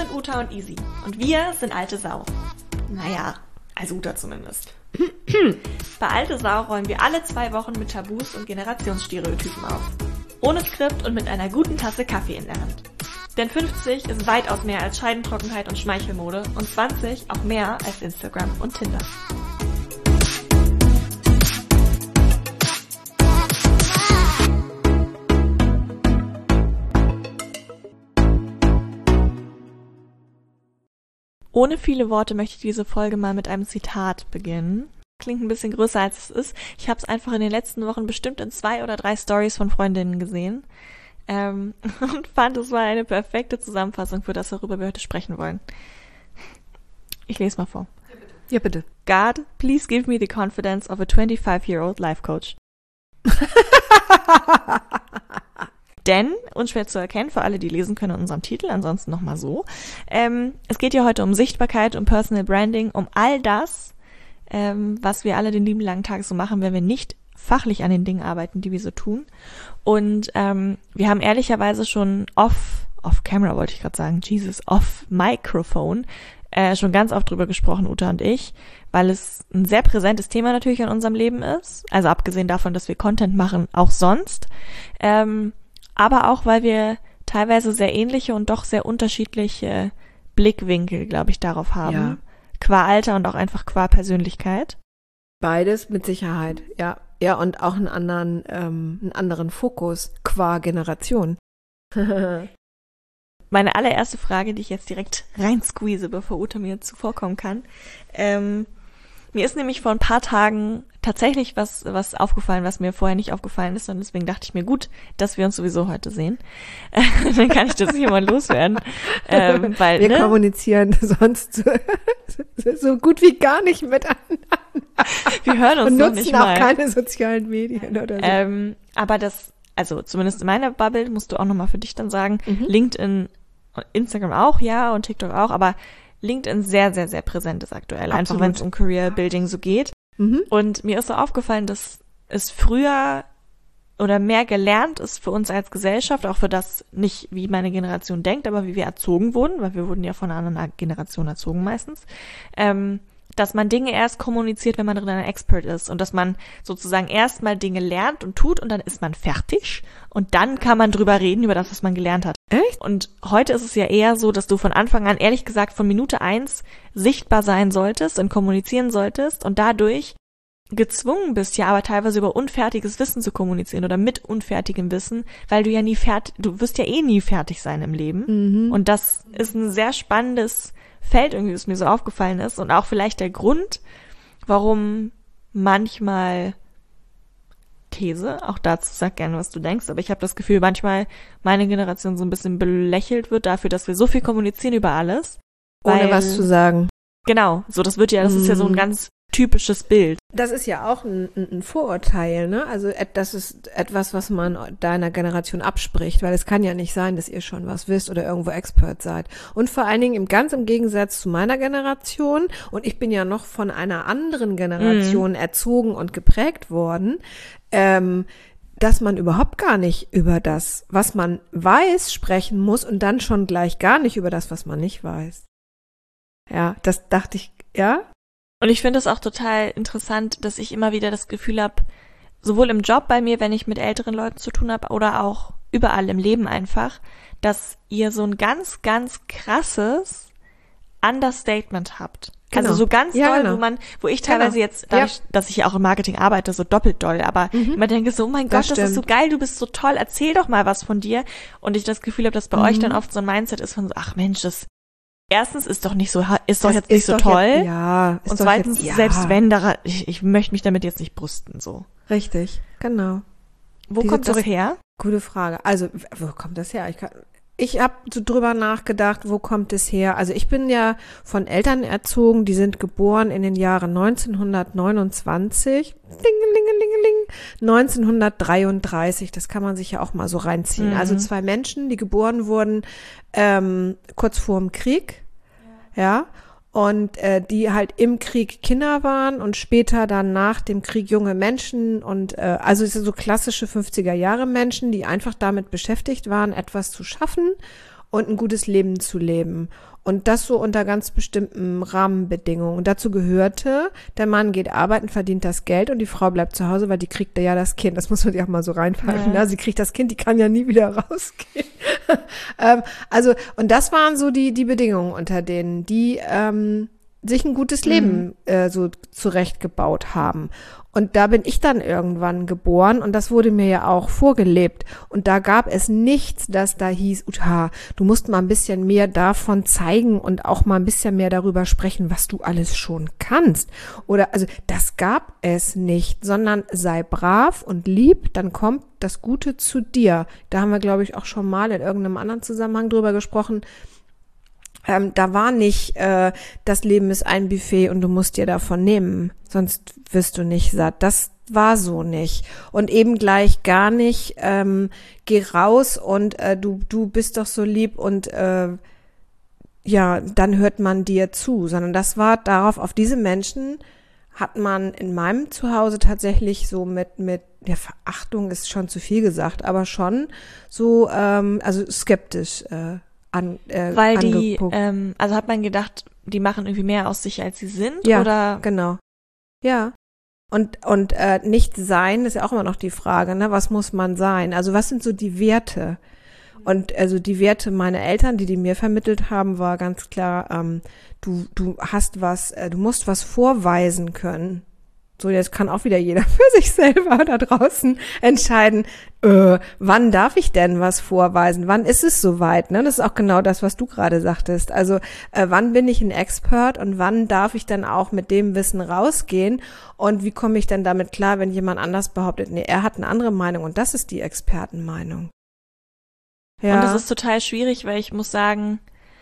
sind Uta und Easy und wir sind alte Sau. Naja, also Uta zumindest. Bei Alte Sau räumen wir alle 2 Wochen mit Tabus und Generationsstereotypen auf. Ohne Skript und mit einer guten Tasse Kaffee in der Hand. Denn 50 ist weitaus mehr als Scheidentrockenheit und Schmeichelmode und 20 auch mehr als Instagram und Tinder. Ohne viele Worte möchte ich diese Folge mal mit einem Zitat beginnen. Klingt ein bisschen größer, als es ist. Ich habe es einfach in den letzten Wochen bestimmt in 2 oder 3 Stories von Freundinnen gesehen und fand, es war eine perfekte Zusammenfassung für das, worüber wir heute sprechen wollen. Ich lese mal vor. Ja, bitte. God, please give me the confidence of a 25-year-old life coach. Denn, unschwer zu erkennen, für alle, die lesen können in unserem Titel, ansonsten nochmal so, es geht ja heute um Sichtbarkeit, um Personal Branding, um all das, was wir alle den lieben langen Tag so machen, wenn wir nicht fachlich an den Dingen arbeiten, die wir so tun. Und wir haben ehrlicherweise schon off-camera wollte ich gerade sagen, off-Microphone, schon ganz oft drüber gesprochen, Uta und ich, weil es ein sehr präsentes Thema natürlich in unserem Leben ist, also abgesehen davon, dass wir Content machen, auch sonst, aber auch, weil wir teilweise sehr ähnliche und doch sehr unterschiedliche Blickwinkel, glaube ich, darauf haben. Ja. Qua Alter und auch einfach qua Persönlichkeit. Beides mit Sicherheit, ja. Ja, und auch einen anderen Fokus qua Generation. Meine allererste Frage, die ich jetzt direkt reinsqueeze, bevor Uta mir zuvorkommen kann. Mir ist nämlich vor ein paar Tagen tatsächlich was aufgefallen, was mir vorher nicht aufgefallen ist, und deswegen dachte ich mir, gut, dass wir uns sowieso heute sehen. Dann kann ich das hier mal loswerden. Weil, wir kommunizieren sonst so gut wie gar nicht miteinander. Wir hören uns und noch nutzen nicht auch mal. keine sozialen Medien oder so. Aber also zumindest in meiner Bubble, musst du auch nochmal für dich dann sagen, LinkedIn, Instagram auch, ja, und TikTok auch, aber LinkedIn sehr, sehr, sehr präsent ist aktuell. Absolut. Einfach, wenn es um Career Building so geht. Mhm. Und mir ist so aufgefallen, dass es früher oder mehr gelernt ist für uns als Gesellschaft, auch für das nicht, wie meine Generation denkt, aber wie wir erzogen wurden, weil wir wurden ja von einer anderen Generation erzogen meistens, dass man Dinge erst kommuniziert, wenn man drin ein Expert ist und dass man sozusagen erstmal Dinge lernt und tut und dann ist man fertig und dann kann man drüber reden, über das, was man gelernt hat. Echt? Und heute ist es ja eher so, dass du von Anfang an, ehrlich gesagt, von Minute 1 sichtbar sein solltest und kommunizieren solltest und dadurch gezwungen bist, ja aber teilweise über unfertiges Wissen zu kommunizieren oder mit unfertigem Wissen, weil du ja du wirst ja eh nie fertig sein im Leben. Mhm. Und das ist ein sehr spannendes Feld irgendwie, was mir so aufgefallen ist und auch vielleicht der Grund, warum manchmal These, auch dazu sag gerne, was du denkst, aber ich habe das Gefühl, manchmal meine Generation so ein bisschen belächelt wird dafür, dass wir so viel kommunizieren über alles. Ohne was zu sagen. Genau, so das ist ja so ein ganz typisches Bild. Das ist ja auch ein Vorurteil, ne? Also das ist etwas, was man deiner Generation abspricht, weil es kann ja nicht sein, dass ihr schon was wisst oder irgendwo Expert seid. Und vor allen Dingen ganz im Gegensatz zu meiner Generation, und ich bin ja noch von einer anderen Generation erzogen und geprägt worden, dass man überhaupt gar nicht über das, was man weiß, sprechen muss und dann schon gleich gar nicht über das, was man nicht weiß. Ja, das dachte ich, ja. Und ich finde es auch total interessant, dass ich immer wieder das Gefühl habe, sowohl im Job bei mir, wenn ich mit älteren Leuten zu tun habe, oder auch überall im Leben einfach, dass ihr so ein ganz, ganz krasses Understatement habt. Genau. Also so ganz Ja, doll, genau. wo ich teilweise jetzt, dadurch, dass ich ja auch im Marketing arbeite, so doppelt doll, aber immer denke so, oh mein Gott, das ist so geil, du bist so toll, erzähl doch mal was von dir. Und ich das Gefühl habe, dass bei euch dann oft so ein Mindset ist von so, ach Mensch, erstens ist doch jetzt nicht so toll. Ja. Und zweitens, selbst wenn, ich möchte mich damit jetzt nicht brüsten, so. Richtig, genau. Wo kommt das her? Gute Frage. Also, wo kommt das her? Ich habe so drüber nachgedacht, wo kommt es her? Also ich bin ja von Eltern erzogen, die sind geboren in den Jahren 1929, 1933, das kann man sich ja auch mal so reinziehen. Also 2 Menschen, die geboren wurden kurz vor dem Krieg, ja, und die halt im Krieg Kinder waren und später dann nach dem Krieg junge Menschen und also es sind so klassische 50er Jahre Menschen, die einfach damit beschäftigt waren, etwas zu schaffen und ein gutes Leben zu leben. Und das so unter ganz bestimmten Rahmenbedingungen. Und dazu gehörte, der Mann geht arbeiten, verdient das Geld und die Frau bleibt zu Hause, weil die kriegt ja das Kind. Das muss man sich auch mal so reinpfeifen. Ja. Sie kriegt das Kind, die kann ja nie wieder rausgehen. Also, und das waren so die Bedingungen, unter denen die sich ein gutes Leben so zurechtgebaut haben. Und da bin ich dann irgendwann geboren und das wurde mir ja auch vorgelebt. Und da gab es nichts, das da hieß, Uta, du musst mal ein bisschen mehr davon zeigen und auch mal ein bisschen mehr darüber sprechen, was du alles schon kannst. Oder, also, das gab es nicht, sondern sei brav und lieb, dann kommt das Gute zu dir. Da haben wir, glaube ich, auch schon mal in irgendeinem anderen Zusammenhang drüber gesprochen. Da war nicht, das Leben ist ein Buffet und du musst dir davon nehmen, sonst wirst du nicht satt. Das war so nicht. Und eben gleich gar nicht, geh raus und du bist doch so lieb und ja, dann hört man dir zu. Sondern das war darauf, auf diese Menschen hat man in meinem Zuhause tatsächlich so mit ja, Verachtung ist schon zu viel gesagt, aber schon so, also skeptisch weil die, also hat man gedacht, die machen irgendwie mehr aus sich, als sie sind, ja, oder? Genau. Ja. Und nicht sein, ist ja auch immer noch die Frage, ne? Was muss man sein? Also was sind so die Werte? Und also die Werte meiner Eltern, die mir vermittelt haben, war ganz klar, du musst was vorweisen können. So, jetzt kann auch wieder jeder für sich selber da draußen entscheiden, wann darf ich denn was vorweisen? Wann ist es soweit? Ne? Das ist auch genau das, was du gerade sagtest. Also, wann bin ich ein Expert und wann darf ich dann auch mit dem Wissen rausgehen? Und wie komme ich denn damit klar, wenn jemand anders behauptet, nee, er hat eine andere Meinung und das ist die Expertenmeinung. Ja. Und das ist total schwierig, weil ich muss sagen,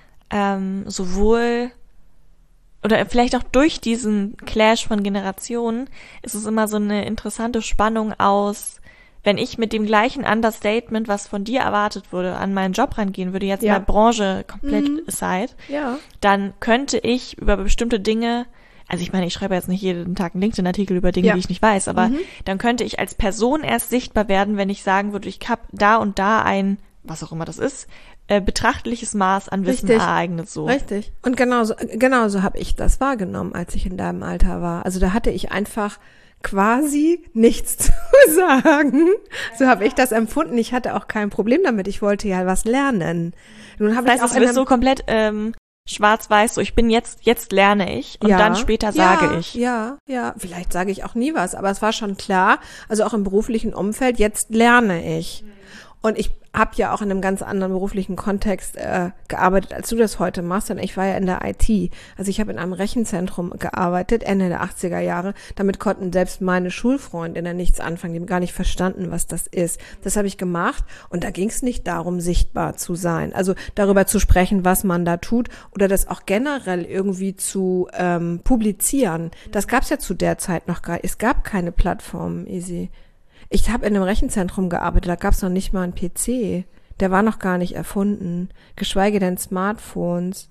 sowohl oder vielleicht auch durch diesen Clash von Generationen ist es immer so eine interessante Spannung aus, wenn ich mit dem gleichen Understatement, was von dir erwartet wurde, an meinen Job rangehen würde, jetzt mal Branche komplett aside, dann könnte ich über bestimmte Dinge, also ich meine, ich schreibe jetzt nicht jeden Tag einen LinkedIn-Artikel über Dinge, die ich nicht weiß, aber dann könnte ich als Person erst sichtbar werden, wenn ich sagen würde, ich habe da und da ein, was auch immer das ist, betrachtliches Maß an Wissen ereignet so. Richtig. Und genauso habe ich das wahrgenommen, als ich in deinem Alter war. Also da hatte ich einfach quasi nichts zu sagen. So habe ich das empfunden. Ich hatte auch kein Problem damit. Ich wollte ja was lernen. Nun habe ich auch es ist so komplett schwarz-weiß, so ich bin jetzt lerne ich und dann später sage ich. Ja, vielleicht sage ich auch nie was, aber es war schon klar, also auch im beruflichen Umfeld, jetzt lerne ich. Und ich habe ja auch in einem ganz anderen beruflichen Kontext gearbeitet, als du das heute machst. Denn ich war ja in der IT. Also ich habe in einem Rechenzentrum gearbeitet, Ende der 80er Jahre. Damit konnten selbst meine Schulfreundinnen nichts anfangen. Die haben gar nicht verstanden, was das ist. Das habe ich gemacht. Und da ging es nicht darum, sichtbar zu sein. Also darüber zu sprechen, was man da tut. Oder das auch generell irgendwie zu publizieren. Das gab es ja zu der Zeit noch gar nicht. Es gab keine Plattformen, Easy. Ich habe in einem Rechenzentrum gearbeitet, da gab es noch nicht mal einen PC. Der war noch gar nicht erfunden, geschweige denn Smartphones.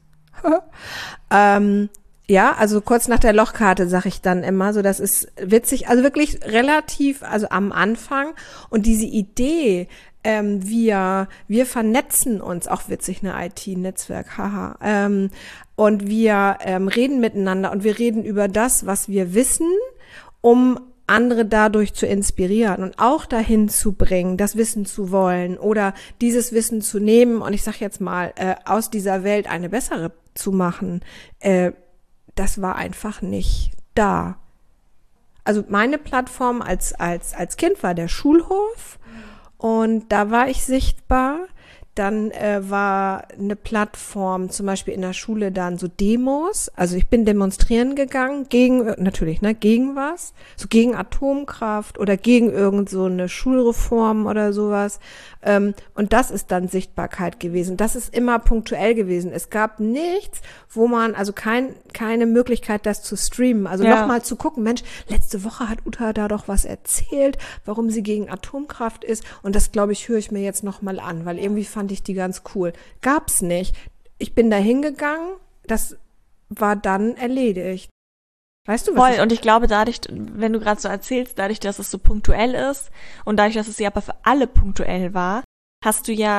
Ja, also kurz nach der Lochkarte sage ich dann immer, so das ist witzig, also wirklich relativ, also am Anfang. Und diese Idee, wir vernetzen uns, auch witzig, eine IT-Netzwerk, haha. Und wir reden miteinander und wir reden über das, was wir wissen, um andere dadurch zu inspirieren und auch dahin zu bringen, das Wissen zu wollen oder dieses Wissen zu nehmen und ich sag jetzt mal, aus dieser Welt eine bessere zu machen, das war einfach nicht da. Also meine Plattform als Kind war der Schulhof und da war ich sichtbar. Dann war eine Plattform, zum Beispiel in der Schule dann so Demos. Also ich bin demonstrieren gegangen gegen was, so gegen Atomkraft oder gegen irgend so eine Schulreform oder sowas. Und das ist dann Sichtbarkeit gewesen. Das ist immer punktuell gewesen. Es gab nichts, wo man, also keine Möglichkeit, das zu streamen. Also nochmal zu gucken, Mensch, letzte Woche hat Uta da doch was erzählt, warum sie gegen Atomkraft ist. Und das, glaube ich, höre ich mir jetzt nochmal an, weil irgendwie fand ich die ganz cool. Gab's nicht. Ich bin da hingegangen, das war dann erledigt. Weißt du, was voll, und ich glaube dadurch, wenn du gerade so erzählst, dadurch, dass es so punktuell ist und dadurch, dass es ja aber für alle punktuell war, hast du ja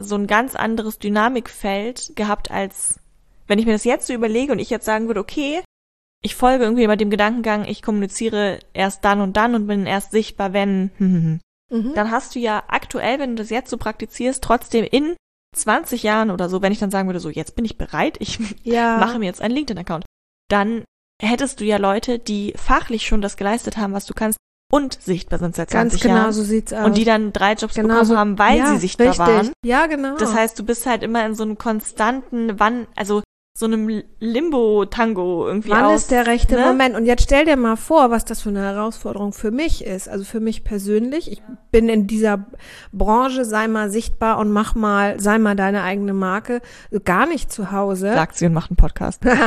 so ein ganz anderes Dynamikfeld gehabt, als wenn ich mir das jetzt so überlege und ich jetzt sagen würde, okay, ich folge irgendwie immer dem Gedankengang, ich kommuniziere erst dann und bin erst sichtbar, wenn, dann hast du ja aktuell, wenn du das jetzt so praktizierst, trotzdem in 20 Jahren oder so, wenn ich dann sagen würde, so jetzt bin ich bereit, ich mache mir jetzt einen LinkedIn-Account, dann hättest du ja Leute, die fachlich schon das geleistet haben, was du kannst und sichtbar sind seit 20 Jahren. Ganz genau, so sieht's aus. Und die dann 3 Jobs Genau bekommen so, haben, weil sie sichtbar waren. Ja, genau. Das heißt, du bist halt immer in so einem konstanten, so einem Limbo-Tango irgendwie Wann ist der rechte ne? Moment? Und jetzt stell dir mal vor, was das für eine Herausforderung für mich ist. Also für mich persönlich. Ich bin in dieser Branche, sei mal sichtbar und sei mal deine eigene Marke, gar nicht zu Hause. Sagt sie und macht einen Podcast. I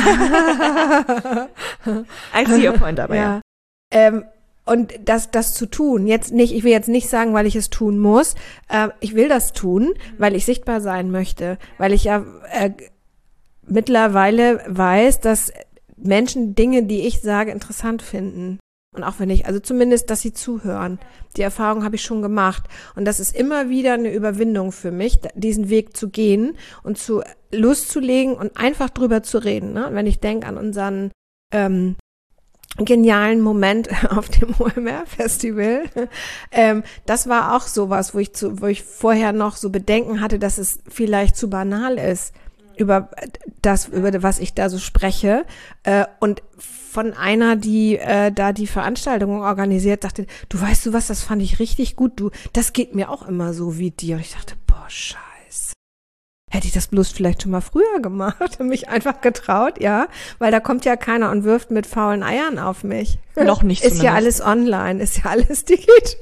see your point dabei. Ja. Und das zu tun, ich will jetzt nicht sagen, weil ich es tun muss. Ich will das tun, weil ich sichtbar sein möchte. Weil ich ja mittlerweile weiß, dass Menschen Dinge, die ich sage, interessant finden. Und auch wenn also zumindest, dass sie zuhören. Die Erfahrung habe ich schon gemacht. Und das ist immer wieder eine Überwindung für mich, diesen Weg zu gehen und loszulegen und einfach drüber zu reden. Ne? Wenn ich denke an unseren genialen Moment auf dem OMR-Festival. Das war auch sowas, wo ich vorher noch so Bedenken hatte, dass es vielleicht zu banal ist, über was ich da so spreche. Und von einer, die da die Veranstaltung organisiert, sagte, du weißt du was, das fand ich richtig gut, das geht mir auch immer so wie dir. Und ich dachte, boah, scheiße. Hätte ich das bloß vielleicht schon mal früher gemacht, mich einfach getraut, ja, weil da kommt ja keiner und wirft mit faulen Eiern auf mich. Noch nicht zumindest. Ist ja alles online, ist ja alles digital.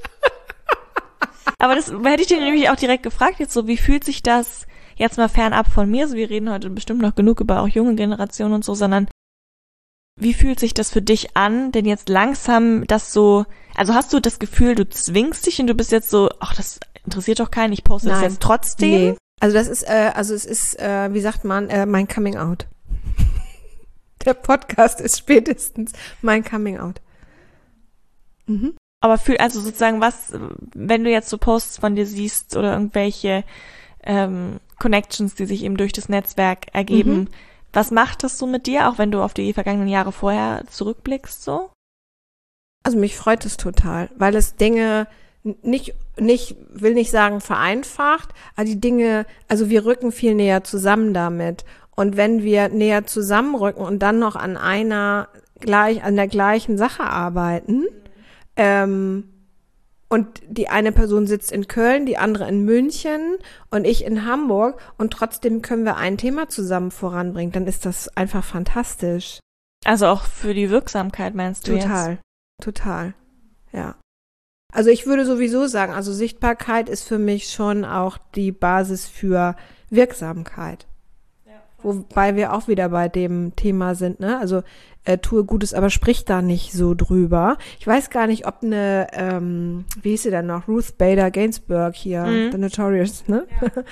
Aber das hätte ich dir nämlich auch direkt gefragt, jetzt so, wie fühlt sich das jetzt mal fernab von mir, so wir reden heute bestimmt noch genug über auch junge Generationen und so, sondern wie fühlt sich das für dich an, denn jetzt langsam das so, also hast du das Gefühl, du zwingst dich und du bist jetzt so, ach, das interessiert doch keinen, ich poste das jetzt trotzdem? Nee. Also das ist, es ist, wie sagt man, mein Coming Out. Der Podcast ist spätestens mein Coming Out. Mhm. Aber also sozusagen was, wenn du jetzt so Posts von dir siehst oder irgendwelche Connections, die sich eben durch das Netzwerk ergeben, was macht das so mit dir, auch wenn du auf die vergangenen Jahre vorher zurückblickst so? Also mich freut es total, weil es Dinge will nicht sagen vereinfacht, aber die Dinge, also wir rücken viel näher zusammen damit. Und wenn wir näher zusammenrücken und dann noch an der gleichen Sache arbeiten, und die eine Person sitzt in Köln, die andere in München und ich in Hamburg und trotzdem können wir ein Thema zusammen voranbringen, dann ist das einfach fantastisch. Also auch für die Wirksamkeit meinst du jetzt? Total, ja. Also ich würde sowieso sagen, also Sichtbarkeit ist für mich schon auch die Basis für Wirksamkeit. Ja. Wobei wir auch wieder bei dem Thema sind, ne? Also tue Gutes, aber sprich da nicht so drüber. Ich weiß gar nicht, ob eine, wie hieß sie denn noch? Ruth Bader Ginsburg hier, The Notorious, ne?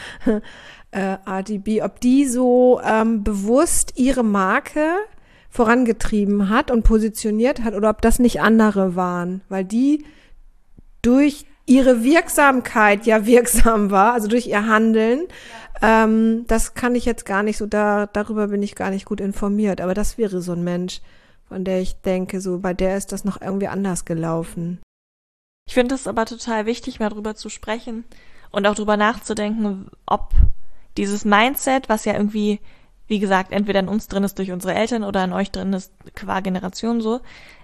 Ja. RDB, ob die so bewusst ihre Marke vorangetrieben hat und positioniert hat oder ob das nicht andere waren, weil die durch ihre Wirksamkeit ja wirksam war, also durch ihr Handeln. Ja. Das kann ich jetzt gar nicht so, darüber bin ich gar nicht gut informiert, aber das wäre so ein Mensch, von der ich denke, so bei der ist das noch irgendwie anders gelaufen. Ich finde es aber total wichtig, mal drüber zu sprechen und auch drüber nachzudenken, ob dieses Mindset, was ja irgendwie, wie gesagt, entweder in uns drin ist durch unsere Eltern oder in euch drin ist qua Generation so,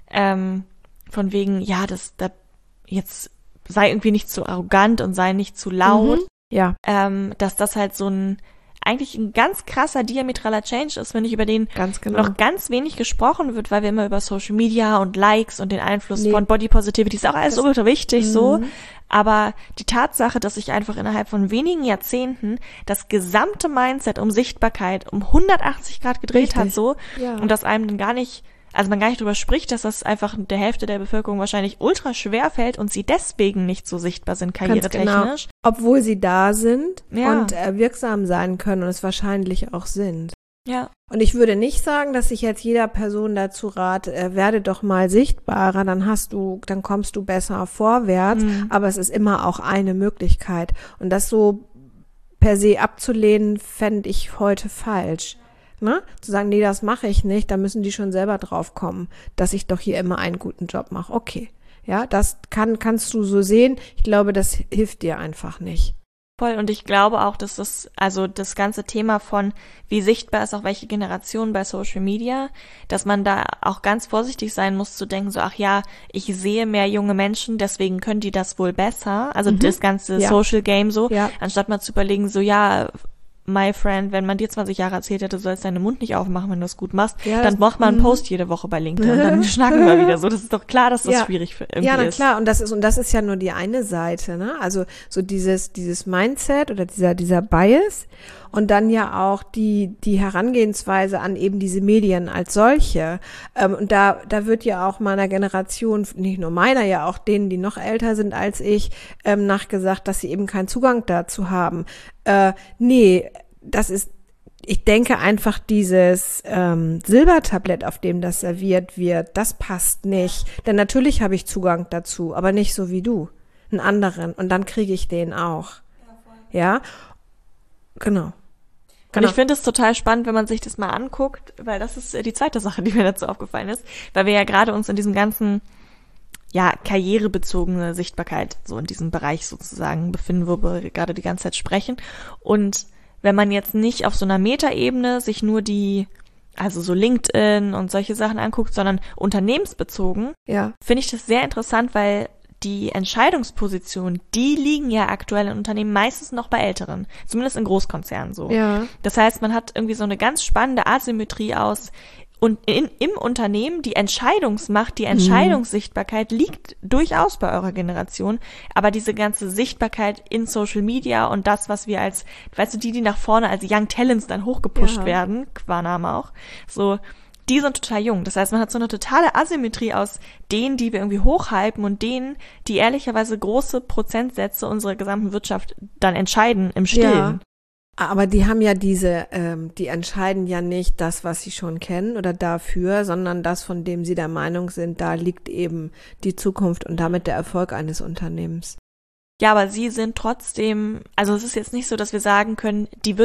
von wegen, ja, jetzt sei irgendwie nicht zu arrogant und sei nicht zu laut. Ja. Dass das halt eigentlich ein ganz krasser diametraler Change ist, wenn über den noch ganz wenig gesprochen wird, weil wir immer über Social Media und Likes und den Einfluss von Body Positivity ist auch alles ultra wichtig so. Aber die Tatsache, dass sich einfach innerhalb von wenigen Jahrzehnten das gesamte Mindset um Sichtbarkeit um 180 Grad gedreht hat so und dass einem dann man gar nicht drüber spricht, dass das einfach der Hälfte der Bevölkerung wahrscheinlich ultra schwer fällt und sie deswegen nicht so sichtbar sind, karrieretechnisch. Ganz genau. Obwohl sie da sind und wirksam sein können und es wahrscheinlich auch sind. Ja. Und ich würde nicht sagen, dass ich jetzt jeder Person dazu rate, werde doch mal sichtbarer, dann kommst du besser vorwärts, aber es ist immer auch eine Möglichkeit. Und das so per se abzulehnen, fände ich heute falsch. Ne? Zu sagen, nee, das mache ich nicht, da müssen die schon selber drauf kommen, dass ich doch hier immer einen guten Job mache. Okay, ja, das kannst du so sehen. Ich glaube, das hilft dir einfach nicht. Voll, und ich glaube auch, dass das ganze Thema von, wie sichtbar ist auch welche Generation bei Social Media, dass man da auch ganz vorsichtig sein muss, zu denken so, ach ja, ich sehe mehr junge Menschen, deswegen können die das wohl besser, also das ganze Social Game so, anstatt mal zu überlegen, so ja, my friend, wenn man dir 20 Jahre erzählt hätte, du sollst deinen Mund nicht aufmachen, wenn du es gut machst, dann macht man einen Post jede Woche bei LinkedIn und dann schnacken wir wieder so. Das ist doch klar, dass das schwierig für irgendwie ist. Ja, na klar. Und das ist ja nur die eine Seite, ne? Also so dieses Mindset oder dieser Bias und dann ja auch die Herangehensweise an eben diese Medien als solche. Und da wird ja auch meiner Generation, nicht nur meiner, ja auch denen, die noch älter sind als ich, nachgesagt, dass sie eben keinen Zugang dazu haben. Nee, das ist, ich denke einfach dieses Silbertablett, auf dem das serviert wird, das passt nicht. Denn natürlich habe ich Zugang dazu, aber nicht so wie du, einen anderen. Und dann kriege ich den auch. Ja, genau. Und ich finde es total spannend, wenn man sich das mal anguckt, weil das ist die zweite Sache, die mir dazu aufgefallen ist, weil wir ja gerade uns in diesem ganzen karrierebezogene Sichtbarkeit so in diesem Bereich sozusagen befinden, wo wir gerade die ganze Zeit sprechen. Und wenn man jetzt nicht auf so einer Metaebene sich nur also so LinkedIn und solche Sachen anguckt, sondern unternehmensbezogen, finde ich das sehr interessant, weil die Entscheidungspositionen, die liegen ja aktuell in Unternehmen meistens noch bei Älteren, zumindest in Großkonzernen so. Ja. Das heißt, man hat irgendwie so eine ganz spannende Asymmetrie aus und im Unternehmen die Entscheidungsmacht, die Entscheidungssichtbarkeit liegt durchaus bei eurer Generation, aber diese ganze Sichtbarkeit in Social Media und das, was wir als, weißt du, die nach vorne als Young Talents dann hochgepusht werden, qua Name auch, so, die sind total jung. Das heißt, man hat so eine totale Asymmetrie aus denen, die wir irgendwie hochhypen und denen, die ehrlicherweise große Prozentsätze unserer gesamten Wirtschaft dann entscheiden im Stillen. Ja. Aber die haben ja die entscheiden ja nicht das, was sie schon kennen oder dafür, sondern das, von dem sie der Meinung sind, da liegt eben die Zukunft und damit der Erfolg eines Unternehmens. Ja, aber sie sind trotzdem, also es ist jetzt nicht so, dass wir sagen können, die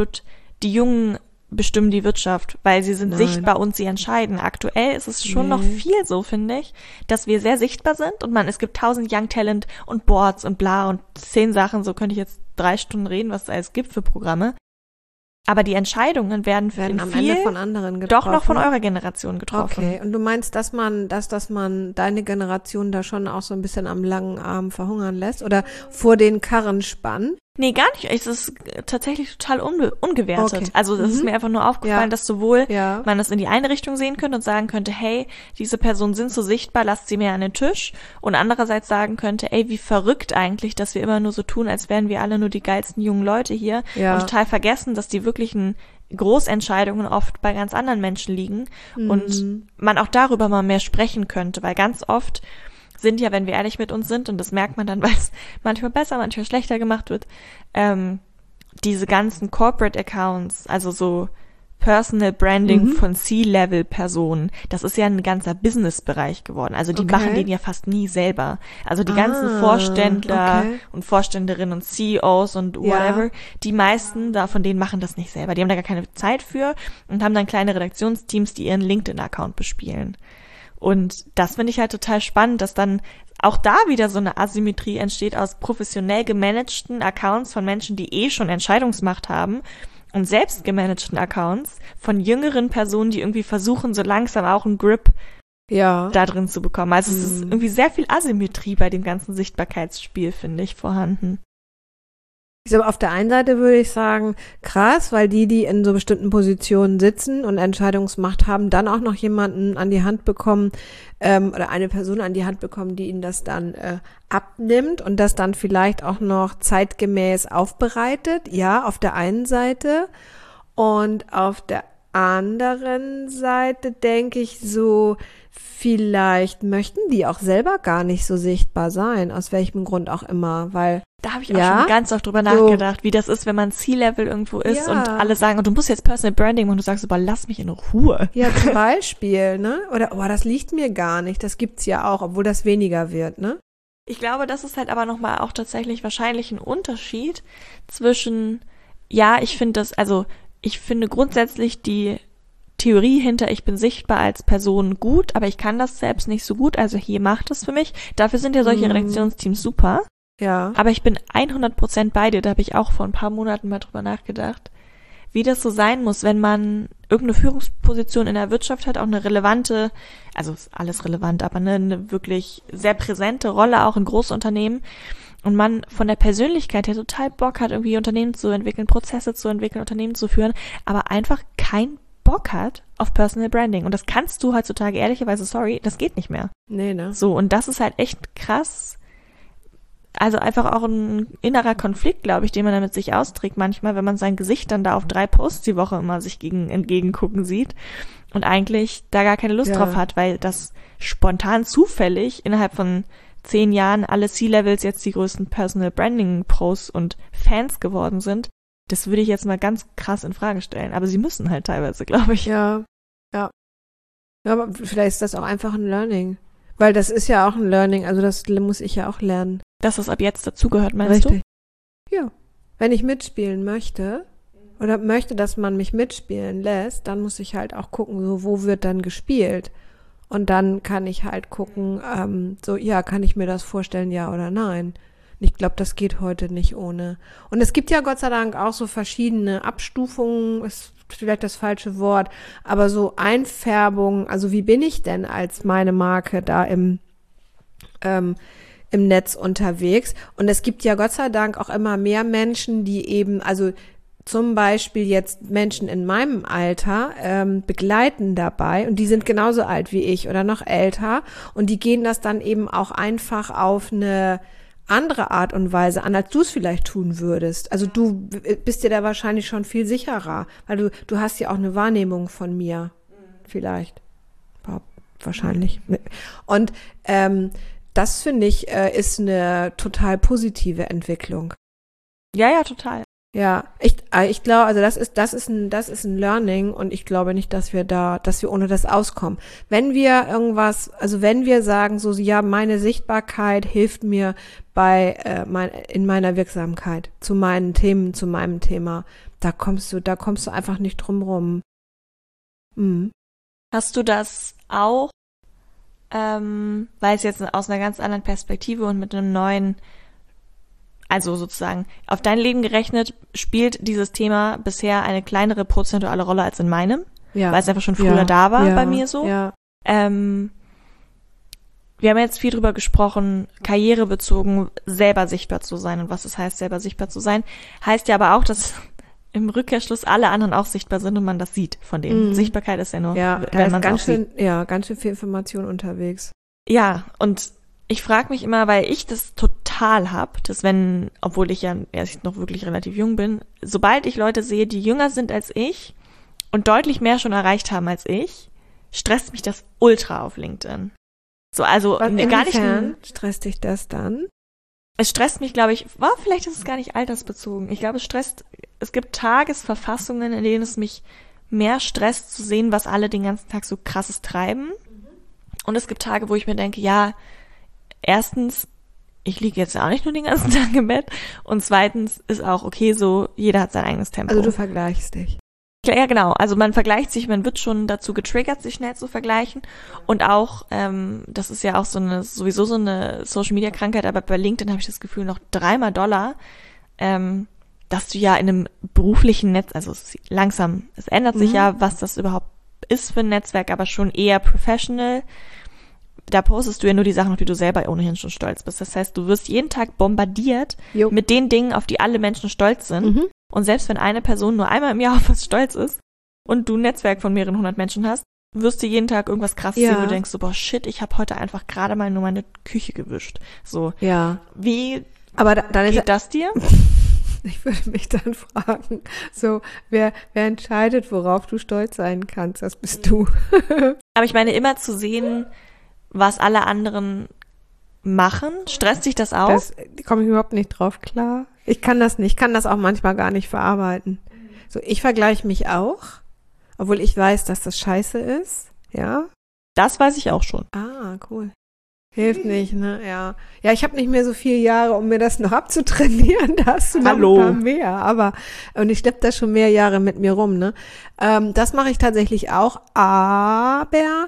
Jungen bestimmen die Wirtschaft, weil sie sind sichtbar und sie entscheiden. Aktuell ist es schon noch viel so, finde ich, dass wir sehr sichtbar sind und es gibt 1000 Young Talent und Boards und bla und 10 Sachen, so könnte ich jetzt 3 Stunden reden, was es alles gibt für Programme. Aber die Entscheidungen werden am Ende von anderen getroffen. Doch noch von eurer Generation getroffen. Okay, und du meinst, dass man deine Generation da schon auch so ein bisschen am langen Arm verhungern lässt oder vor den Karren spannt? Nee, gar nicht. Es ist tatsächlich total ungewertet. Okay. Also das ist mir einfach nur aufgefallen, dass sowohl man das in die eine Richtung sehen könnte und sagen könnte, hey, diese Personen sind so sichtbar, lasst sie mehr an den Tisch. Und andererseits sagen könnte, ey, wie verrückt eigentlich, dass wir immer nur so tun, als wären wir alle nur die geilsten jungen Leute hier. Und total vergessen, dass die wirklichen Großentscheidungen oft bei ganz anderen Menschen liegen. Und man auch darüber mal mehr sprechen könnte, weil ganz oft sind ja, wenn wir ehrlich mit uns sind, und das merkt man dann, weil es manchmal besser, manchmal schlechter gemacht wird, diese ganzen Corporate Accounts, also so Personal Branding von C-Level-Personen, das ist ja ein ganzer Business-Bereich geworden. Also die machen den ja fast nie selber. Also die ganzen Vorständler und Vorständerinnen und CEOs und whatever, die meisten von denen machen das nicht selber. Die haben da gar keine Zeit für und haben dann kleine Redaktionsteams, die ihren LinkedIn-Account bespielen. Und das finde ich halt total spannend, dass dann auch da wieder so eine Asymmetrie entsteht aus professionell gemanagten Accounts von Menschen, die schon Entscheidungsmacht haben und selbst gemanagten Accounts von jüngeren Personen, die irgendwie versuchen, so langsam auch einen Grip da drin zu bekommen. Also es ist irgendwie sehr viel Asymmetrie bei dem ganzen Sichtbarkeitsspiel, finde ich, vorhanden. Also auf der einen Seite würde ich sagen, krass, weil die in so bestimmten Positionen sitzen und Entscheidungsmacht haben, dann auch noch jemanden an die Hand bekommen oder eine Person an die Hand bekommen, die ihnen das dann abnimmt und das dann vielleicht auch noch zeitgemäß aufbereitet. Ja, auf der einen Seite. Und auf der anderen Seite denke ich so, vielleicht möchten die auch selber gar nicht so sichtbar sein, aus welchem Grund auch immer, weil da habe ich auch schon ganz oft drüber nachgedacht, wie das ist, wenn man C-Level irgendwo ist und alle sagen, und du musst jetzt Personal Branding machen und du sagst, aber lass mich in Ruhe. Ja, zum Beispiel, ne? Oder, das liegt mir gar nicht, das gibt's ja auch, obwohl das weniger wird, ne? Ich glaube, das ist halt aber nochmal auch tatsächlich wahrscheinlich ein Unterschied zwischen, ja, ich finde grundsätzlich die Theorie hinter ich bin sichtbar als Person gut, aber ich kann das selbst nicht so gut, also hier macht es für mich. Dafür sind ja solche Redaktionsteams super. Ja. Aber ich bin 100% bei dir, da habe ich auch vor ein paar Monaten mal drüber nachgedacht, wie das so sein muss, wenn man irgendeine Führungsposition in der Wirtschaft hat, auch eine relevante, also ist alles relevant, aber eine wirklich sehr präsente Rolle auch in Großunternehmen und man von der Persönlichkeit her total Bock hat, irgendwie Unternehmen zu entwickeln, Prozesse zu entwickeln, Unternehmen zu führen, aber einfach kein Bock hat auf Personal Branding. Und das kannst du heutzutage ehrlicherweise, sorry, das geht nicht mehr. Nee, ne? So, und das ist halt echt krass. Also einfach auch ein innerer Konflikt, glaube ich, den man damit sich austrägt manchmal, wenn man sein Gesicht dann da auf 3 Posts die Woche immer sich entgegengucken sieht und eigentlich da gar keine Lust drauf hat, weil das spontan zufällig innerhalb von 10 Jahren alle C-Levels jetzt die größten Personal Branding Pros und Fans geworden sind. Das würde ich jetzt mal ganz krass in Frage stellen. Aber sie müssen halt teilweise, glaube ich. Ja. Ja, aber vielleicht ist das auch einfach ein Learning. Weil das ist ja auch ein Learning, also das muss ich ja auch lernen. Dass das ab jetzt dazugehört, meinst du? Ja. Wenn ich mitspielen möchte oder möchte, dass man mich mitspielen lässt, dann muss ich halt auch gucken, so wo wird dann gespielt. Und dann kann ich halt gucken, kann ich mir das vorstellen, ja oder nein. Und ich glaube, das geht heute nicht ohne. Und es gibt ja Gott sei Dank auch so verschiedene Abstufungen, ist vielleicht das falsche Wort, aber so Einfärbungen, also wie bin ich denn als meine Marke da im Netz unterwegs? Und es gibt ja Gott sei Dank auch immer mehr Menschen, die eben, also zum Beispiel jetzt Menschen in meinem Alter begleiten dabei und die sind genauso alt wie ich oder noch älter und die gehen das dann eben auch einfach auf eine andere Art und Weise an, als du es vielleicht tun würdest. Also du bist dir da wahrscheinlich schon viel sicherer, weil du hast ja auch eine Wahrnehmung von mir. Vielleicht. Wahrscheinlich. Und das finde ich ist eine total positive Entwicklung. Ja, total. Ja, ich glaube, also das ist ein Learning und ich glaube nicht, dass wir ohne das auskommen. Wenn wir wenn wir sagen so, ja, meine Sichtbarkeit hilft mir in meiner Wirksamkeit zu meinen Themen, zu meinem Thema, da kommst du einfach nicht drum rum. Mhm. Hast du das auch, weil es jetzt aus einer ganz anderen Perspektive und mit einem neuen, also sozusagen auf dein Leben gerechnet, spielt dieses Thema bisher eine kleinere prozentuale Rolle als in meinem, weil es einfach schon früher da war bei mir so. Ja. Wir haben jetzt viel drüber gesprochen, karrierebezogen selber sichtbar zu sein und was es heißt, selber sichtbar zu sein. Heißt ja aber auch, dass im Rückkehrschluss alle anderen auch sichtbar sind und man das sieht von denen. Sichtbarkeit ist ja nur, wenn man es auch sieht. Ja, ganz schön viel Information unterwegs. Ja, und ich frage mich immer, weil ich das total hab, dass obwohl ich ja erst noch wirklich relativ jung bin, sobald ich Leute sehe, die jünger sind als ich und deutlich mehr schon erreicht haben als ich, stresst mich das ultra auf LinkedIn. So, also gar nicht. Stresst dich das dann? Es stresst mich, glaube ich, vielleicht ist es gar nicht altersbezogen. Ich glaube, es gibt Tagesverfassungen, in denen es mich mehr stresst zu sehen, was alle den ganzen Tag so krasses treiben. Und es gibt Tage, wo ich mir denke, ja, erstens, ich liege jetzt auch nicht nur den ganzen Tag im Bett und zweitens ist auch okay so, jeder hat sein eigenes Tempo. Also du vergleichst dich. Ja, genau. Also man vergleicht sich, man wird schon dazu getriggert, sich schnell zu vergleichen. Und auch, das ist ja auch sowieso so eine Social-Media-Krankheit, aber bei LinkedIn habe ich das Gefühl noch dreimal doller, dass du ja in einem beruflichen Netz, also es ändert sich ja, was das überhaupt ist für ein Netzwerk, aber schon eher professional. Da postest du ja nur die Sachen, auf die du selber ohnehin schon stolz bist. Das heißt, du wirst jeden Tag bombardiert mit den Dingen, auf die alle Menschen stolz sind. Und selbst wenn eine Person nur einmal im Jahr auf was stolz ist und du ein Netzwerk von mehreren 100 Menschen hast, wirst du jeden Tag irgendwas krasses sehen, wo du denkst so, boah, shit, ich habe heute einfach gerade mal nur meine Küche gewischt. So. Ja. Wie aber dann geht das dir? Ich würde mich dann fragen, so, wer entscheidet, worauf du stolz sein kannst? Das bist du. Aber ich meine, immer zu sehen, was alle anderen machen, stresst dich das auch? Das komme ich überhaupt nicht drauf klar. Ich kann das nicht, kann das auch manchmal gar nicht verarbeiten. So, ich vergleiche mich auch, obwohl ich weiß, dass das scheiße ist, ja. Das weiß ich auch schon. Ah, cool. Hilft nicht, ne? Ja. Ja, ich habe nicht mehr so viele Jahre, um mir das noch abzutrainieren. Da hast du noch ein paar mehr. Und ich schleppe da schon mehr Jahre mit mir rum, ne? Das mache ich tatsächlich auch. Aber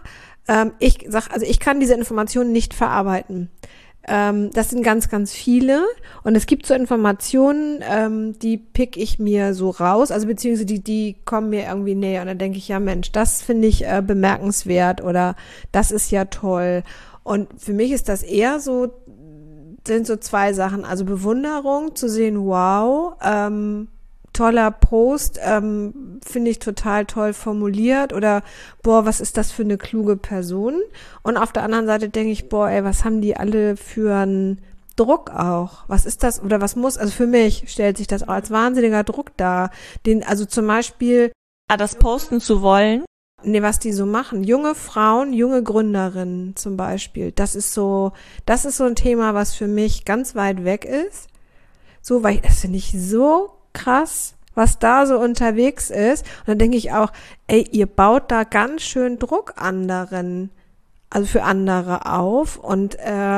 ich kann diese Informationen nicht verarbeiten. Das sind ganz, ganz viele. Und es gibt so Informationen, die pick ich mir so raus. Also beziehungsweise die kommen mir irgendwie näher. Und dann denke ich, ja Mensch, das finde ich bemerkenswert oder das ist ja toll. Und für mich ist das eher so, sind so zwei Sachen. Also Bewunderung, zu sehen, wow, toller Post, finde ich total toll formuliert oder boah, was ist das für eine kluge Person? Und auf der anderen Seite denke ich, boah, ey, was haben die alle für einen Druck auch? Was ist das oder was muss, also für mich stellt sich das auch als wahnsinniger Druck dar. Also zum Beispiel das posten zu wollen. Nee, was die so machen. Junge Frauen, junge Gründerinnen zum Beispiel. Das ist so ein Thema, was für mich ganz weit weg ist. So, weil das finde ich so krass, was da so unterwegs ist. Und dann denke ich auch, ey, ihr baut da ganz schön Druck also für andere auf. Und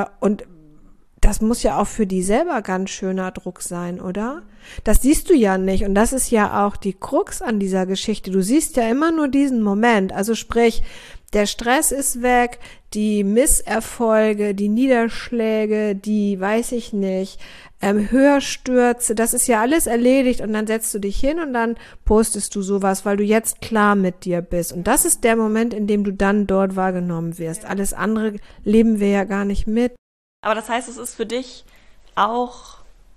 das muss ja auch für die selber ganz schöner Druck sein, oder? Das siehst du ja nicht. Und das ist ja auch die Krux an dieser Geschichte. Du siehst ja immer nur diesen Moment. Also sprich, der Stress ist weg, die Misserfolge, die Niederschläge, die, weiß ich nicht, Hörstürze, das ist ja alles erledigt und dann setzt du dich hin und dann postest du sowas, weil du jetzt klar mit dir bist. Und das ist der Moment, in dem du dann dort wahrgenommen wirst. Alles andere leben wir ja gar nicht mit. Aber das heißt, es ist für dich auch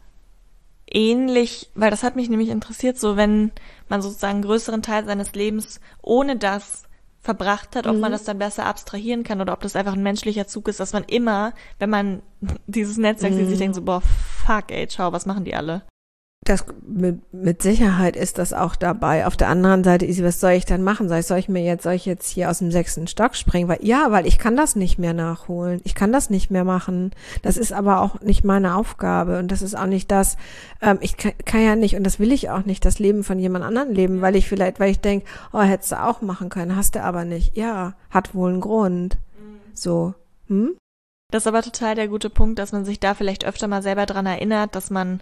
ähnlich, weil das hat mich nämlich interessiert, so wenn man sozusagen einen größeren Teil seines Lebens ohne das verbracht hat, ob man das dann besser abstrahieren kann oder ob das einfach ein menschlicher Zug ist, dass man immer, wenn man dieses Netzwerk sieht, sich denkt so, boah, fuck, ey, ciao, was machen die alle? Das mit Sicherheit ist das auch dabei. Auf der anderen Seite, was soll ich dann machen? Soll ich jetzt hier aus dem 6. Stock springen? Weil ich kann das nicht mehr nachholen. Ich kann das nicht mehr machen. Das ist aber auch nicht meine Aufgabe und das ist auch nicht das, ich kann ja nicht und das will ich auch nicht, das Leben von jemand anderem leben, weil ich denke, oh, hättest du auch machen können, hast du aber nicht. Ja, hat wohl einen Grund. So, Das ist aber total der gute Punkt, dass man sich da vielleicht öfter mal selber dran erinnert, dass man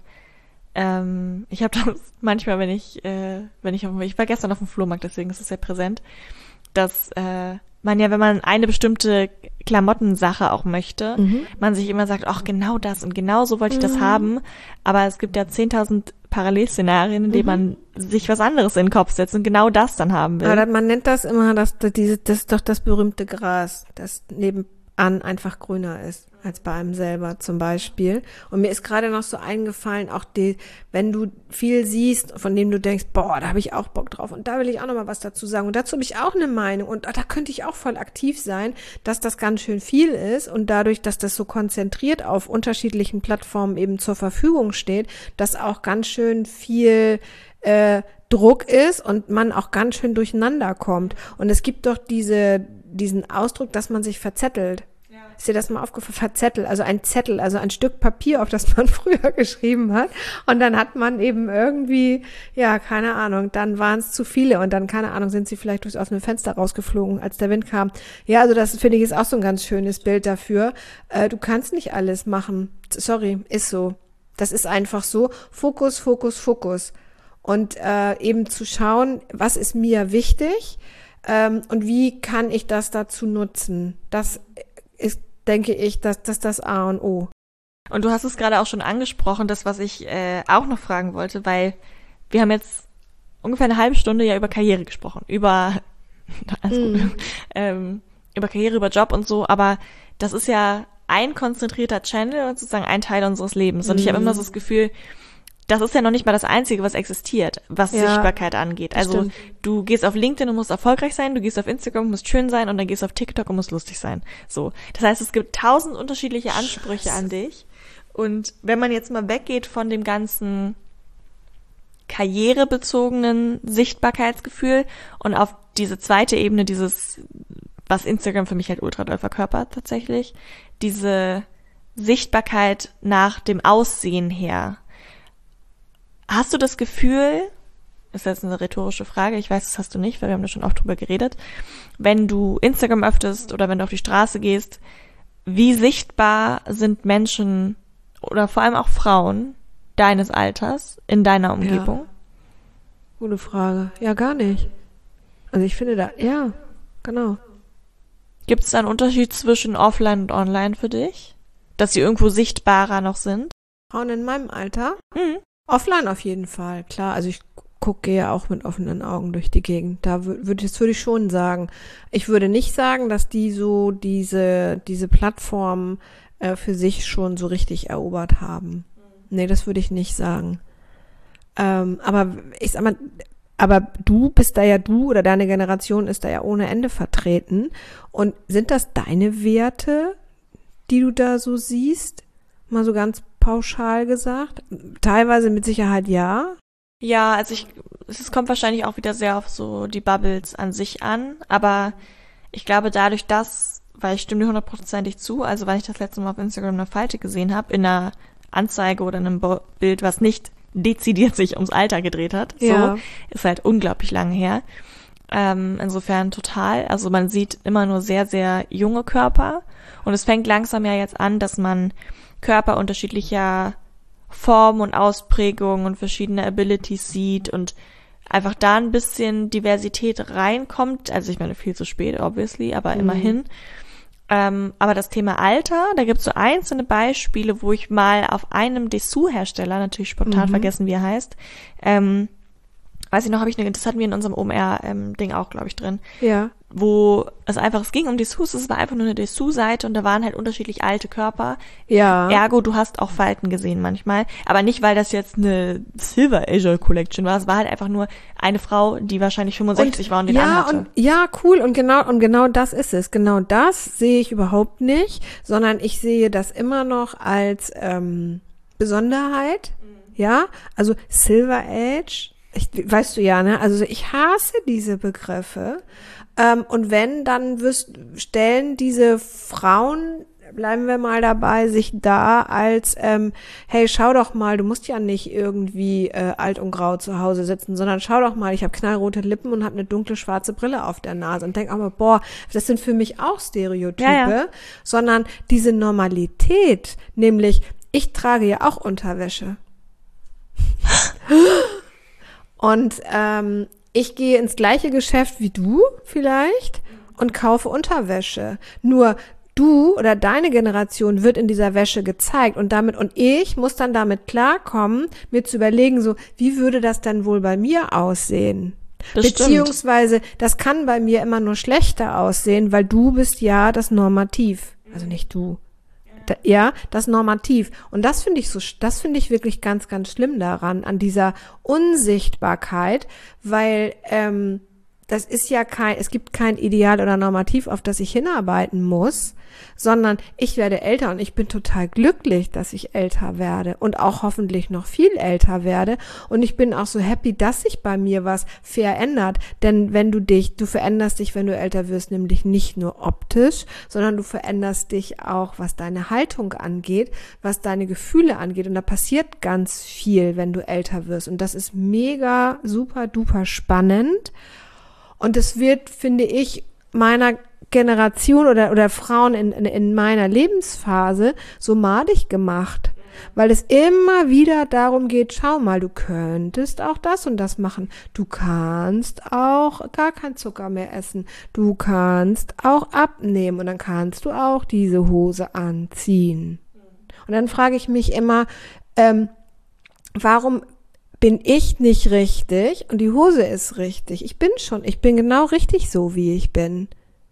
ich habe das manchmal, ich war gestern auf dem Flohmarkt, deswegen ist es sehr präsent, dass man ja, wenn man eine bestimmte Klamottensache auch möchte, man sich immer sagt, ach, genau das und genau so wollte ich das haben, aber es gibt ja 10.000 Parallelszenarien, in denen man sich was anderes in den Kopf setzt und genau das dann haben will. Aber man nennt das immer, das ist doch das berühmte Gras, das nebenan einfach grüner ist als bei einem selber zum Beispiel. Und mir ist gerade noch so eingefallen, auch wenn du viel siehst, von dem du denkst, boah, da habe ich auch Bock drauf und da will ich auch noch mal was dazu sagen und dazu habe ich auch eine Meinung und da könnte ich auch voll aktiv sein, dass das ganz schön viel ist und dadurch, dass das so konzentriert auf unterschiedlichen Plattformen eben zur Verfügung steht, dass auch ganz schön viel Druck ist und man auch ganz schön durcheinander kommt. Und es gibt doch diesen Ausdruck, dass man sich verzettelt. Ist dir das mal aufgefallen? Verzettelt, also ein Zettel, also ein Stück Papier, auf das man früher geschrieben hat. Und dann hat man eben irgendwie, ja, keine Ahnung, dann waren es zu viele und dann, keine Ahnung, sind sie vielleicht durchs offene Fenster rausgeflogen, als der Wind kam. Ja, also das finde ich ist auch so ein ganz schönes Bild dafür. Du kannst nicht alles machen. Sorry, ist so. Das ist einfach so. Fokus, Fokus, Fokus. Und eben zu schauen, was ist mir wichtig und wie kann ich das dazu nutzen. Das ist, denke ich, dass das A und O. Und du hast es gerade auch schon angesprochen, das, was ich auch noch fragen wollte, weil wir haben jetzt ungefähr eine halbe Stunde ja über Karriere gesprochen, über Karriere, über Job und so, aber das ist ja ein konzentrierter Channel und sozusagen ein Teil unseres Lebens. Und ich habe immer so das Gefühl, das ist ja noch nicht mal das Einzige, was existiert, was Sichtbarkeit angeht. Also du gehst auf LinkedIn und musst erfolgreich sein, du gehst auf Instagram und musst schön sein und dann gehst du auf TikTok und musst lustig sein. So. Das heißt, es gibt 1000 unterschiedliche Ansprüche an dich. Und wenn man jetzt mal weggeht von dem ganzen karrierebezogenen Sichtbarkeitsgefühl und auf diese zweite Ebene, dieses, was Instagram für mich halt ultra doll verkörpert tatsächlich, diese Sichtbarkeit nach dem Aussehen her. Hast du das Gefühl, ist jetzt eine rhetorische Frage, ich weiß, das hast du nicht, weil wir haben da schon oft drüber geredet, wenn du Instagram öffnest oder wenn du auf die Straße gehst, wie sichtbar sind Menschen oder vor allem auch Frauen deines Alters in deiner Umgebung? Ja. Gute Frage. Ja, gar nicht. Also ich finde ja, genau. Gibt es da einen Unterschied zwischen Offline und Online für dich? Dass sie irgendwo sichtbarer noch sind? Frauen in meinem Alter? Mhm. Offline auf jeden Fall, klar. Also ich gucke ja auch mit offenen Augen durch die Gegend. Da würde ich schon sagen. Ich würde nicht sagen, dass die so diese Plattform für sich schon so richtig erobert haben. Nee, das würde ich nicht sagen. Aber ich sag mal, aber du bist da ja, du oder deine Generation ist da ja ohne Ende vertreten. Und sind das deine Werte, die du da so siehst? Mal so ganz pauschal gesagt? Teilweise mit Sicherheit ja. Ja, also es kommt wahrscheinlich auch wieder sehr auf so die Bubbles an sich an, aber ich glaube dadurch, weil ich stimme dir 100%ig zu, also weil ich das letzte Mal auf Instagram eine Falte gesehen habe, in einer Anzeige oder einem Bild, was nicht dezidiert sich ums Alter gedreht hat, Ja. so, ist halt unglaublich lange her. Insofern total, also man sieht immer nur sehr, sehr junge Körper und es fängt langsam ja jetzt an, dass man Körper unterschiedlicher Formen und Ausprägungen und verschiedene Abilities sieht und einfach da ein bisschen Diversität reinkommt. Also ich meine, viel zu spät, obviously, aber immerhin. Aber das Thema Alter, da gibt es so einzelne Beispiele, wo ich mal auf einem Dessous-Hersteller, natürlich spontan vergessen, wie er heißt, weiß ich noch, das hatten wir in unserem OMR-Ding auch, glaube ich, drin. Ja. Wo es ging um Dessous, es war einfach nur eine Dessous-Seite und da waren halt unterschiedlich alte Körper. Ja. Ergo, du hast auch Falten gesehen manchmal. Aber nicht, weil das jetzt eine Silver Asia Collection war. Es war halt einfach nur eine Frau, die wahrscheinlich 65 war und den anhatte. Ja, cool. Und genau das ist es. Genau das sehe ich überhaupt nicht, sondern ich sehe das immer noch als Besonderheit. Ja, also Silver Age. Weißt du ja, ne? Also ich hasse diese Begriffe. Und wenn, dann stellen diese Frauen, bleiben wir mal dabei, sich da als, hey, schau doch mal, du musst ja nicht irgendwie alt und grau zu Hause sitzen, sondern schau doch mal, ich habe knallrote Lippen und habe eine dunkle schwarze Brille auf der Nase und denk auch mal, boah, das sind für mich auch Stereotype, Ja. sondern diese Normalität, nämlich ich trage ja auch Unterwäsche. Und ich gehe ins gleiche Geschäft wie du vielleicht und kaufe Unterwäsche. Nur du oder deine Generation wird in dieser Wäsche gezeigt und ich muss dann damit klarkommen, mir zu überlegen, so, wie würde das denn wohl bei mir aussehen? Beziehungsweise, das kann bei mir immer nur schlechter aussehen, weil du bist ja das Normativ. Also nicht du. Ja, das Normativ. Und das finde ich wirklich ganz, ganz schlimm daran, an dieser Unsichtbarkeit, weil das ist ja es gibt kein Ideal oder Normativ, auf das ich hinarbeiten muss, sondern ich werde älter und ich bin total glücklich, dass ich älter werde und auch hoffentlich noch viel älter werde. Und ich bin auch so happy, dass sich bei mir was verändert. Denn du veränderst dich, wenn du älter wirst, nämlich nicht nur optisch, sondern du veränderst dich auch, was deine Haltung angeht, was deine Gefühle angeht. Und da passiert ganz viel, wenn du älter wirst. Und das ist mega, super, duper spannend. Und es wird, finde ich, meiner Generation oder Frauen in meiner Lebensphase so madig gemacht, weil es immer wieder darum geht, schau mal, du könntest auch das und das machen. Du kannst auch gar kein Zucker mehr essen. Du kannst auch abnehmen und dann kannst du auch diese Hose anziehen. Und dann frage ich mich immer, warum bin ich nicht richtig und die Hose ist richtig? Ich bin genau richtig so, wie ich bin.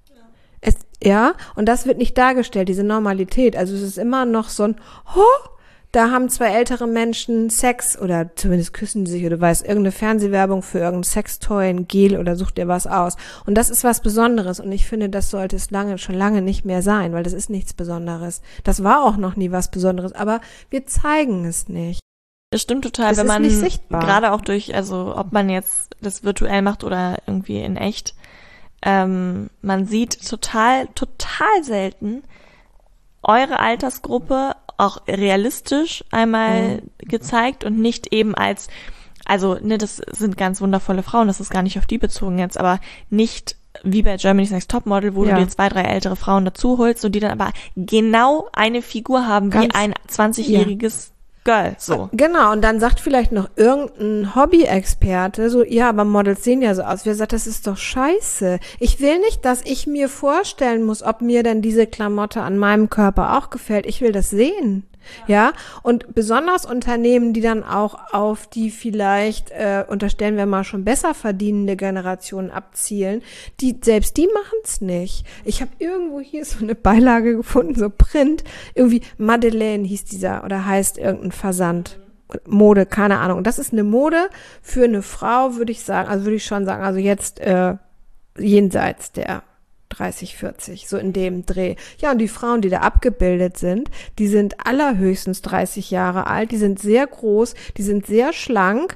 Und das wird nicht dargestellt, diese Normalität. Also es ist immer noch so ein, da haben zwei ältere Menschen Sex oder zumindest küssen sich oder weiß irgendeine Fernsehwerbung für irgendein Sextoy, ein Gel oder sucht dir was aus. Und das ist was Besonderes und ich finde, das sollte es schon lange nicht mehr sein, weil das ist nichts Besonderes. Das war auch noch nie was Besonderes, aber wir zeigen es nicht. Das stimmt total, wenn man gerade auch durch, also ob man jetzt das virtuell macht oder irgendwie in echt, man sieht total selten eure Altersgruppe auch realistisch einmal gezeigt und nicht eben als, also ne, das sind ganz wundervolle Frauen, das ist gar nicht auf die bezogen jetzt, aber nicht wie bei Germany's Next Topmodel, wo Ja. du dir 2, 3 ältere Frauen dazu holst und die dann aber genau eine Figur haben wie Ganz- ein 20-jähriges Girl, so. Genau, und dann sagt vielleicht noch irgendein Hobby-Experte so, ja, aber Models sehen ja so aus. Wer sagt, das ist doch scheiße. Ich will nicht, dass ich mir vorstellen muss, ob mir denn diese Klamotte an meinem Körper auch gefällt. Ich will das sehen. Ja, und besonders Unternehmen, die dann auch auf die vielleicht, unterstellen wir mal schon besser verdienende Generationen abzielen, selbst die machen es nicht. Ich habe irgendwo hier so eine Beilage gefunden, so Print, irgendwie Madeleine hieß dieser oder heißt irgendein Versand. Mode, keine Ahnung. Und das ist eine Mode für eine Frau, würde ich sagen, also würde ich schon sagen, also jetzt jenseits der 30, 40, so in dem Dreh. Ja, und die Frauen, die da abgebildet sind, die sind allerhöchstens 30 Jahre alt, die sind sehr groß, die sind sehr schlank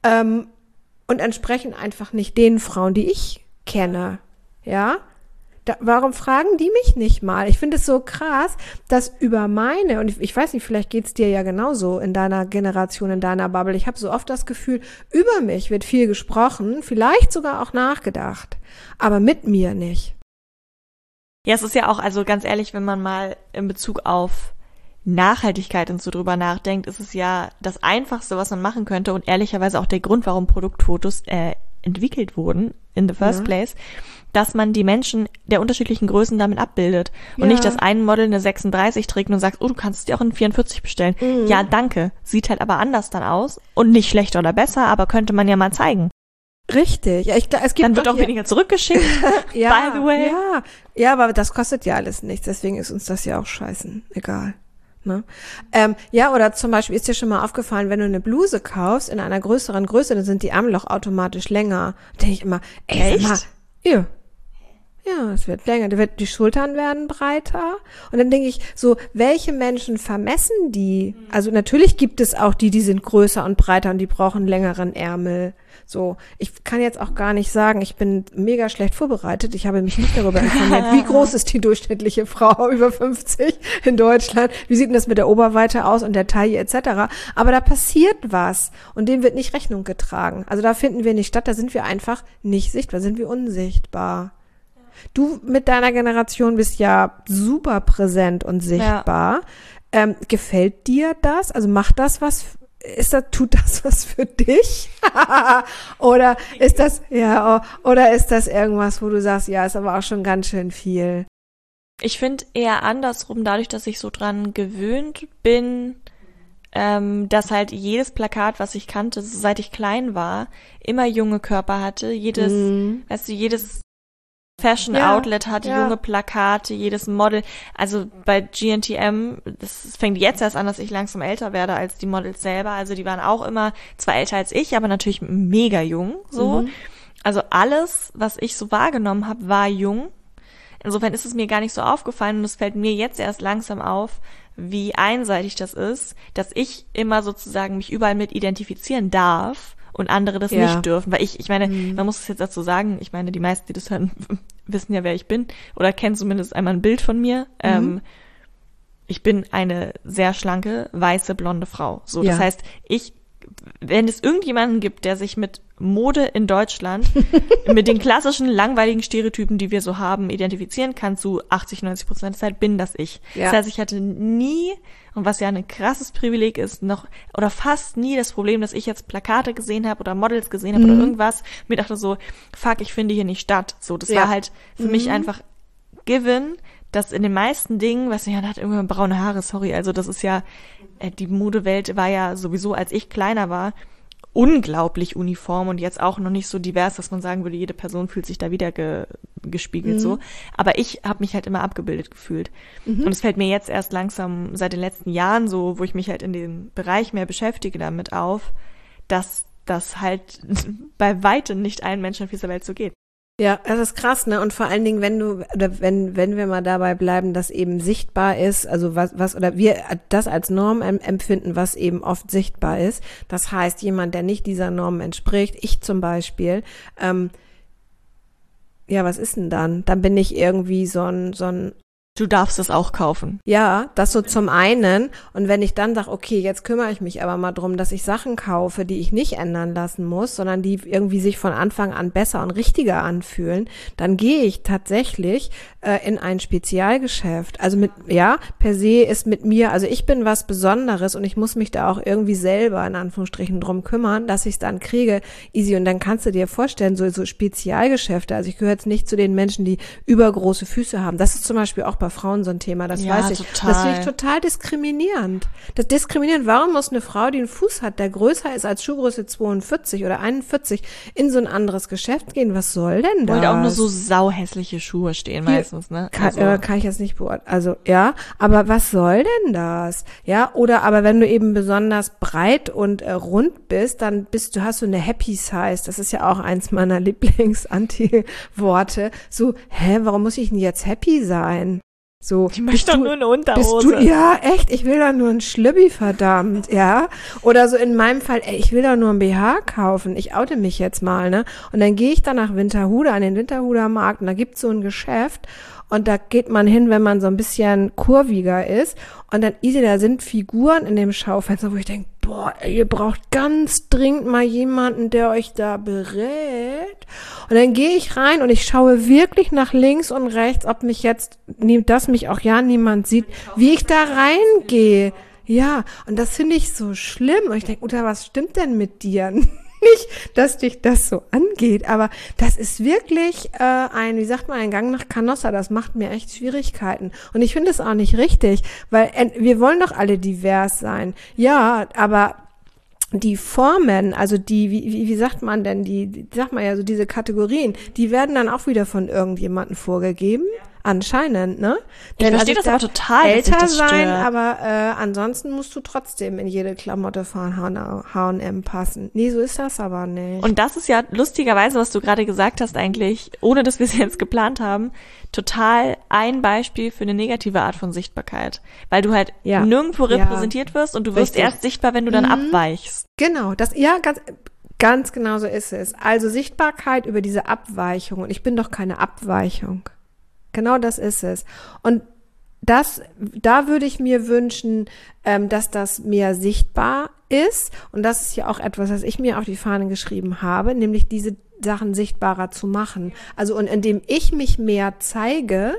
und entsprechen einfach nicht den Frauen, die ich kenne. Ja, warum fragen die mich nicht mal? Ich finde es so krass, dass über meine, und ich weiß nicht, vielleicht geht's dir ja genauso in deiner Generation, in deiner Bubble, ich habe so oft das Gefühl, über mich wird viel gesprochen, vielleicht sogar auch nachgedacht, aber mit mir nicht. Ja, es ist ja auch, also ganz ehrlich, wenn man mal in Bezug auf Nachhaltigkeit und so drüber nachdenkt, ist es ja das Einfachste, was man machen könnte und ehrlicherweise auch der Grund, warum Produktfotos entwickelt wurden in the first place, dass man die Menschen der unterschiedlichen Größen damit abbildet und nicht, dass ein Model eine 36 trägt und sagt, oh, du kannst es dir auch in 44 bestellen. Ja, danke. Sieht halt aber anders dann aus und nicht schlechter oder besser, aber könnte man ja mal zeigen. Richtig. Ja, es gibt dann wird auch weniger zurückgeschickt, ja, by the way. Ja, aber das kostet ja alles nichts, deswegen ist uns das ja auch scheißen egal. Ne? Ja, oder zum Beispiel ist dir schon mal aufgefallen, wenn du eine Bluse kaufst in einer größeren Größe, dann sind die Ärmel auch automatisch länger. Da denke ich immer, echt? Sag mal, ja, es wird länger, die Schultern werden breiter. Und dann denke ich so, welche Menschen vermessen die? Also natürlich gibt es auch die sind größer und breiter und die brauchen längeren Ärmel. So, ich kann jetzt auch gar nicht sagen, ich bin mega schlecht vorbereitet. Ich habe mich nicht darüber informiert, wie groß ist die durchschnittliche Frau über 50 in Deutschland? Wie sieht denn das mit der Oberweite aus und der Taille etc.? Aber da passiert was und dem wird nicht Rechnung getragen. Also da finden wir nicht statt, da sind wir einfach nicht sichtbar, sind wir unsichtbar. Du mit deiner Generation bist ja super präsent und sichtbar. Ja. Gefällt dir das? Also macht das was? Tut das was für dich? Oder ist das, oder ist das irgendwas, wo du sagst, ja, ist aber auch schon ganz schön viel? Ich finde eher andersrum, dadurch, dass ich so dran gewöhnt bin, dass halt jedes Plakat, was ich kannte, seit ich klein war, immer junge Körper hatte. Jedes Fashion-Outlet hatte junge Plakate, jedes Model. Also bei GNTM, das fängt jetzt erst an, dass ich langsam älter werde als die Models selber. Also die waren auch immer zwar älter als ich, aber natürlich mega jung. So. Also alles, was ich so wahrgenommen habe, war jung. Insofern ist es mir gar nicht so aufgefallen und es fällt mir jetzt erst langsam auf, wie einseitig das ist, dass ich immer sozusagen mich überall mit identifizieren darf und andere das nicht dürfen. Weil ich meine, man muss es jetzt dazu sagen, ich meine, die meisten, die das hören, wissen ja, wer ich bin oder kennen zumindest einmal ein Bild von mir. Ich bin eine sehr schlanke, weiße, blonde Frau. So, das heißt, wenn es irgendjemanden gibt, der sich mit Mode in Deutschland, mit den klassischen, langweiligen Stereotypen, die wir so haben, identifizieren kann, zu 80-90% der Zeit, bin das ich. Ja. Das heißt, ich hatte nie, und was ja ein krasses Privileg ist, noch oder fast nie das Problem, dass ich jetzt Plakate gesehen habe oder Models gesehen habe oder irgendwas, mir dachte so, fuck, ich finde hier nicht statt. So, das war halt für mich einfach given, dass in den meisten Dingen, was ja, hat irgendwann braune Haare, sorry, also das ist ja, die Modewelt war ja sowieso, als ich kleiner war, unglaublich uniform und jetzt auch noch nicht so divers, dass man sagen würde, jede Person fühlt sich da wieder gespiegelt so. Aber ich habe mich halt immer abgebildet gefühlt. Und es fällt mir jetzt erst langsam seit den letzten Jahren so, wo ich mich halt in dem Bereich mehr beschäftige damit auf, dass das halt bei weitem nicht allen Menschen auf dieser Welt so geht. Ja, das ist krass, ne? Und vor allen Dingen, wenn wir mal dabei bleiben, dass eben sichtbar ist, also was oder wir das als Norm empfinden, was eben oft sichtbar ist. Das heißt, jemand, der nicht dieser Norm entspricht, ich zum Beispiel, was ist denn dann? Dann bin ich irgendwie so ein Du darfst es auch kaufen. Ja, das so zum einen. Und wenn ich dann sage, okay, jetzt kümmere ich mich aber mal drum, dass ich Sachen kaufe, die ich nicht ändern lassen muss, sondern die irgendwie sich von Anfang an besser und richtiger anfühlen, dann gehe ich tatsächlich in ein Spezialgeschäft. Also per se ist mit mir, also ich bin was Besonderes und ich muss mich da auch irgendwie selber in Anführungsstrichen drum kümmern, dass ich es dann kriege, easy. Und dann kannst du dir vorstellen, so Spezialgeschäfte, also ich gehöre jetzt nicht zu den Menschen, die übergroße Füße haben. Das ist zum Beispiel auch bei Frauen so ein Thema, das weiß ich. Total. Das finde ich total diskriminierend. Das diskriminierend, warum muss eine Frau, die einen Fuß hat, der größer ist als Schuhgröße 42 oder 41, in so ein anderes Geschäft gehen? Was soll denn das? Wollte auch nur so sauhässliche Schuhe stehen meistens, ne? Kann ich jetzt nicht beurteilen. Also, ja, aber was soll denn das? Ja, oder aber wenn du eben besonders breit und rund bist, dann hast du eine Happy Size. Das ist ja auch eins meiner Lieblings-Anti-Worte. So, warum muss ich denn jetzt happy sein? So, ich möchte doch nur eine Unterhose. Ja, echt, ich will doch nur ein Schlübbi, verdammt, ja. Oder so in meinem Fall, ich will doch nur ein BH kaufen. Ich oute mich jetzt mal, ne? Und dann gehe ich dann nach Winterhude, an den Winterhuder Markt, und da gibt's so ein Geschäft. Und da geht man hin, wenn man so ein bisschen kurviger ist. Und dann da sind Figuren in dem Schaufenster, wo ich denke, boah, ihr braucht ganz dringend mal jemanden, der euch da berät. Und dann gehe ich rein und ich schaue wirklich nach links und rechts, ob mich auch niemand sieht, wie ich da reingehe. Ja, und das finde ich so schlimm. Und ich denke, Uta, was stimmt denn mit dir? Nicht, dass dich das so angeht, aber das ist wirklich ein Gang nach Canossa, das macht mir echt Schwierigkeiten. Und ich finde es auch nicht richtig, weil wir wollen doch alle divers sein. Ja, aber die Formen, also wie sagt man denn, so diese Kategorien, die werden dann auch wieder von irgendjemandem vorgegeben. Anscheinend, ne? Ich verstehe das aber total, älter dass das sein, stört. aber ansonsten musst du trotzdem in jede Klamotte von H&M passen. Nee, so ist das aber nicht. Und das ist ja lustigerweise, was du gerade gesagt hast eigentlich, ohne dass wir es jetzt geplant haben, total ein Beispiel für eine negative Art von Sichtbarkeit. Weil du halt nirgendwo repräsentiert wirst und du wirst erst sichtbar, wenn du dann abweichst. Genau, ganz genau so ist es. Also Sichtbarkeit über diese Abweichung. Und ich bin doch keine Abweichung. Genau das ist es. Und da würde ich mir wünschen, dass das mehr sichtbar ist. Und das ist ja auch etwas, was ich mir auf die Fahnen geschrieben habe, nämlich diese Sachen sichtbarer zu machen. Also, und indem ich mich mehr zeige,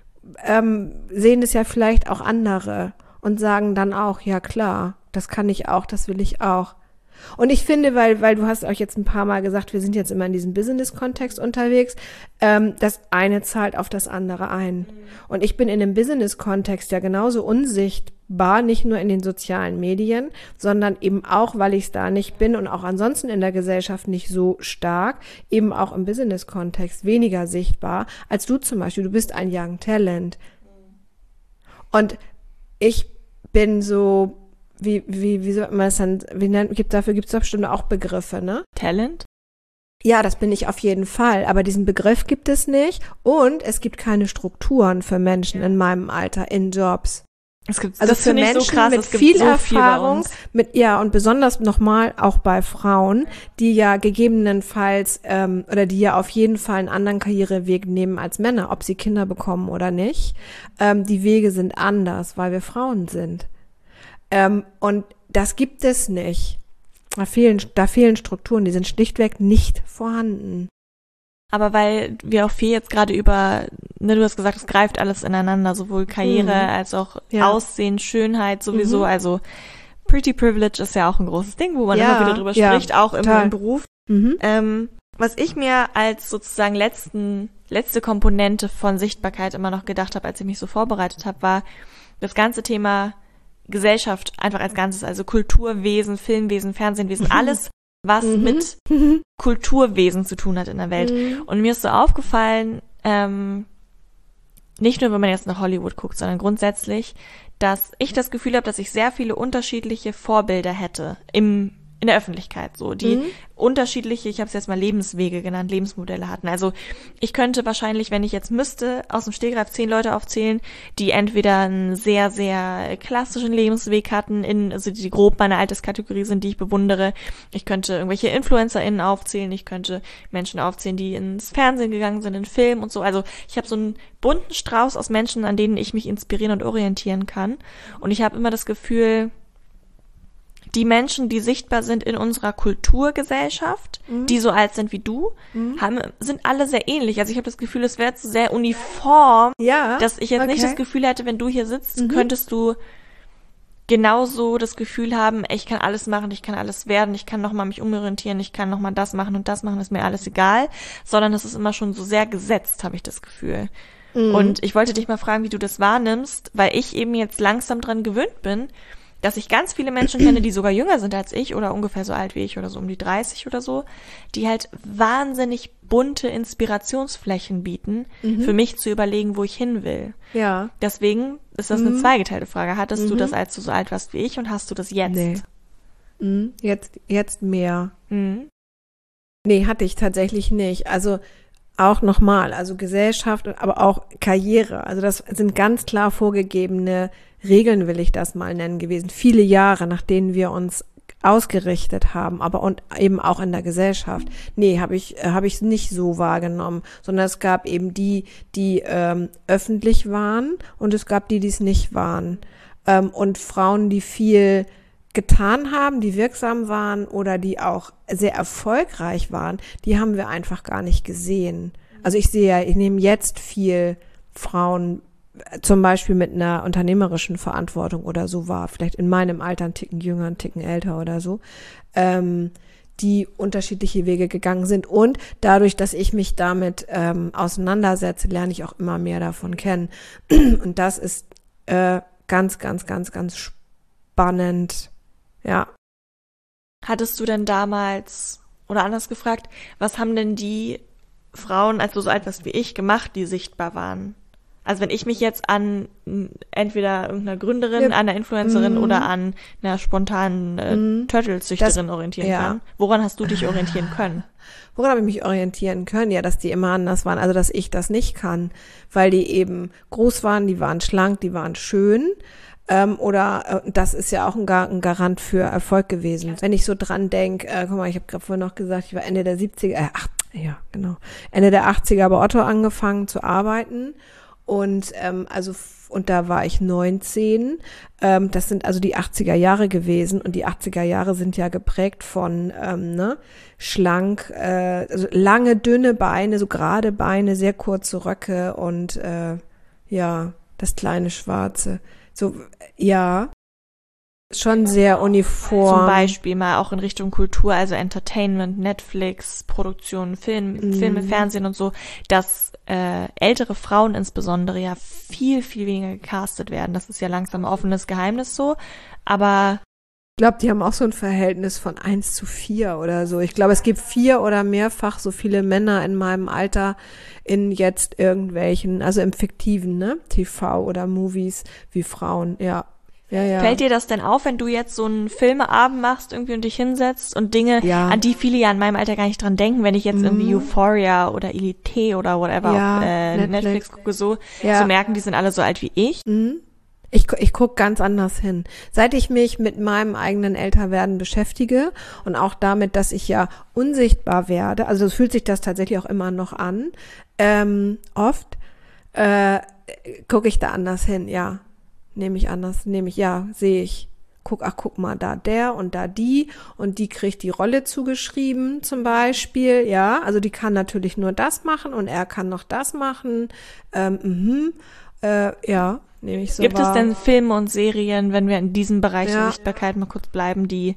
sehen es ja vielleicht auch andere und sagen dann auch, ja klar, das kann ich auch, das will ich auch. Und ich finde, weil du hast auch jetzt ein paar Mal gesagt, wir sind jetzt immer in diesem Business-Kontext unterwegs, das eine zahlt auf das andere ein. Und ich bin in dem Business-Kontext ja genauso unsichtbar, nicht nur in den sozialen Medien, sondern eben auch, weil ich es da nicht bin und auch ansonsten in der Gesellschaft nicht so stark, eben auch im Business-Kontext weniger sichtbar, als du zum Beispiel. Du bist ein Young Talent. Und ich bin so, wie soll man das dann, dafür gibt es bestimmt auch Begriffe, ne? Talent? Ja, das bin ich auf jeden Fall, aber diesen Begriff gibt es nicht und es gibt keine Strukturen für Menschen in meinem Alter in Jobs. Also das für Menschen so krass, mit viel Erfahrung, und besonders nochmal auch bei Frauen, die ja gegebenenfalls oder die ja auf jeden Fall einen anderen Karriereweg nehmen als Männer, ob sie Kinder bekommen oder nicht. Die Wege sind anders, weil wir Frauen sind. Und das gibt es nicht. Da fehlen Strukturen, die sind schlichtweg nicht vorhanden. Aber weil wir auch viel jetzt gerade über, du hast gesagt, es greift alles ineinander, sowohl Karriere als auch Aussehen, Schönheit sowieso. Also Pretty Privilege ist ja auch ein großes Ding, wo man immer wieder drüber spricht, auch im Beruf. Was ich mir als sozusagen letzte Komponente von Sichtbarkeit immer noch gedacht habe, als ich mich so vorbereitet habe, war das ganze Thema Gesellschaft einfach als Ganzes, also Kulturwesen, Filmwesen, Fernsehwesen, alles, was mit Kulturwesen zu tun hat in der Welt. Und mir ist so aufgefallen, nicht nur, wenn man jetzt nach Hollywood guckt, sondern grundsätzlich, dass ich das Gefühl habe, dass ich sehr viele unterschiedliche Vorbilder hätte im in der Öffentlichkeit so, die unterschiedliche, ich habe es jetzt mal Lebenswege genannt, Lebensmodelle hatten. Also ich könnte wahrscheinlich, wenn ich jetzt müsste, aus dem Stegreif 10 Leute aufzählen, die entweder einen sehr, sehr klassischen Lebensweg hatten, also die grob meine Alterskategorie sind, die ich bewundere. Ich könnte irgendwelche InfluencerInnen aufzählen, ich könnte Menschen aufzählen, die ins Fernsehen gegangen sind, in Film und so. Also ich habe so einen bunten Strauß aus Menschen, an denen ich mich inspirieren und orientieren kann. Und ich habe immer das Gefühl, die Menschen, die sichtbar sind in unserer Kulturgesellschaft, die so alt sind wie du, sind alle sehr ähnlich. Also ich habe das Gefühl, es wäre sehr uniform, dass ich jetzt nicht das Gefühl hätte, wenn du hier sitzt, könntest du genauso das Gefühl haben, ey, ich kann alles machen, ich kann alles werden, ich kann nochmal mich umorientieren, ich kann nochmal das machen und das machen, ist mir alles egal, sondern es ist immer schon so sehr gesetzt, habe ich das Gefühl. Und ich wollte dich mal fragen, wie du das wahrnimmst, weil ich eben jetzt langsam dran gewöhnt bin, dass ich ganz viele Menschen kenne, die sogar jünger sind als ich oder ungefähr so alt wie ich oder so um die 30 oder so, die halt wahnsinnig bunte Inspirationsflächen bieten, für mich zu überlegen, wo ich hin will. Ja. Deswegen ist das eine zweigeteilte Frage. Hattest du das, als du so alt warst wie ich, und hast du das jetzt? Nee. Jetzt mehr. Nee, hatte ich tatsächlich nicht. Also auch nochmal, also Gesellschaft, aber auch Karriere. Also das sind ganz klar vorgegebene Regeln, will ich das mal nennen, gewesen. Viele Jahre, nach denen wir uns ausgerichtet haben, aber und eben auch in der Gesellschaft. Nee, habe ich nicht so wahrgenommen, sondern es gab eben die öffentlich waren, und es gab die es nicht waren. Und Frauen, die viel getan haben, die wirksam waren oder die auch sehr erfolgreich waren, die haben wir einfach gar nicht gesehen. Also ich nehme jetzt viel Frauen zum Beispiel mit einer unternehmerischen Verantwortung oder so wahr, vielleicht in meinem Alter einen Ticken jünger, einen Ticken älter oder so, die unterschiedliche Wege gegangen sind. Und dadurch, dass ich mich damit auseinandersetze, lerne ich auch immer mehr davon kennen. Und das ist ganz, ganz, ganz, ganz spannend. Ja. Hattest du denn damals, oder anders gefragt, was haben denn die Frauen, als du so alt warst wie ich, gemacht, die sichtbar waren? Also wenn ich mich jetzt an entweder irgendeiner Gründerin, an einer Influencerin oder an einer spontanen Turtle-Züchterin orientieren kann, woran hast du dich orientieren können? Woran habe ich mich orientieren können? Ja, dass die immer anders waren, also dass ich das nicht kann, weil die eben groß waren, die waren schlank, die waren schön. Oder das ist ja auch ein Garant für Erfolg gewesen. Wenn ich so dran denke, guck mal, ich habe gerade vorhin noch gesagt, ich war Ende der 70er, Ende der 80er bei Otto angefangen zu arbeiten. Und und da war ich 19. Das sind also die 80er Jahre gewesen. Und die 80er Jahre sind ja geprägt von schlank, also lange, dünne Beine, so gerade Beine, sehr kurze Röcke und das kleine Schwarze. So, ja, schon sehr uniform. Zum Beispiel mal auch in Richtung Kultur, also Entertainment, Netflix, Produktion, Filme, Fernsehen und so, dass ältere Frauen insbesondere ja viel, viel weniger gecastet werden. Das ist ja langsam ein offenes Geheimnis so, aber ich glaube, die haben auch so ein Verhältnis von 1:4 oder so. Ich glaube, es gibt 4 oder mehrfach so viele Männer in meinem Alter in jetzt irgendwelchen, also im fiktiven, ne, TV oder Movies wie Frauen, ja. Fällt dir das denn auf, wenn du jetzt so einen Filmeabend machst irgendwie und dich hinsetzt und Dinge, an die viele ja in meinem Alter gar nicht dran denken, wenn ich jetzt irgendwie Euphoria oder Elite oder whatever auf Netflix gucke, so zu merken, die sind alle so alt wie ich? Ich gucke ganz anders hin. Seit ich mich mit meinem eigenen Älterwerden beschäftige und auch damit, dass ich ja unsichtbar werde, also es fühlt sich das tatsächlich auch immer noch an, oft gucke ich da anders hin, sehe ich. Guck mal, da der und da die und die kriegt die Rolle zugeschrieben zum Beispiel, ja, also die kann natürlich nur das machen und er kann noch das machen, nehme ich so Gibt wahr. es denn Filme und Serien, wenn wir in diesem Bereich der Sichtbarkeit mal kurz bleiben, die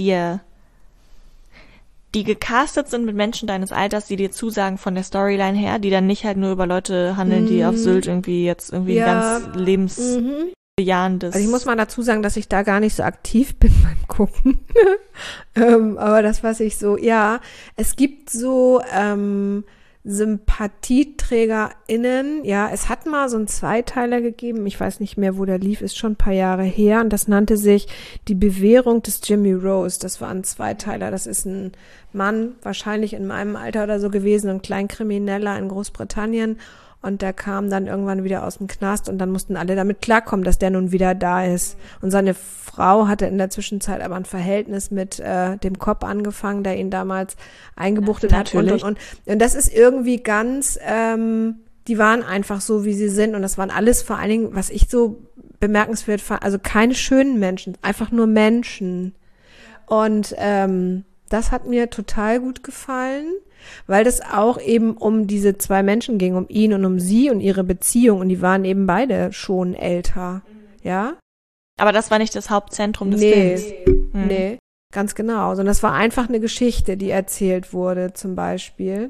gecastet sind mit Menschen deines Alters, die dir zusagen von der Storyline her, die dann nicht halt nur über Leute handeln, die auf Sylt irgendwie jetzt irgendwie ganz lebensbejahendes. Also ich muss mal dazu sagen, dass ich da gar nicht so aktiv bin beim Gucken. Aber das, was ich so, es gibt so SympathieträgerInnen. Ja, es hat mal so einen Zweiteiler gegeben. Ich weiß nicht mehr, wo der lief, ist schon ein paar Jahre her. Und das nannte sich Die Bewährung des Jimmy Rose. Das war ein Zweiteiler. Das ist ein Mann, wahrscheinlich in meinem Alter oder so gewesen, ein Kleinkrimineller in Großbritannien. Und der kam dann irgendwann wieder aus dem Knast und dann mussten alle damit klarkommen, dass der nun wieder da ist. Und seine Frau hatte in der Zwischenzeit aber ein Verhältnis mit dem Cop angefangen, der ihn damals eingebuchtet hat. Und das ist irgendwie ganz, die waren einfach so, wie sie sind. Und das waren alles vor allen Dingen, was ich so bemerkenswert fand, also keine schönen Menschen, einfach nur Menschen. Und das hat mir total gut gefallen. Weil das auch eben um diese zwei Menschen ging, um ihn und um sie und ihre Beziehung. Und die waren eben beide schon älter, ja. Aber das war nicht das Hauptzentrum des Films. Nee, ganz genau. Sondern das war einfach eine Geschichte, die erzählt wurde, zum Beispiel.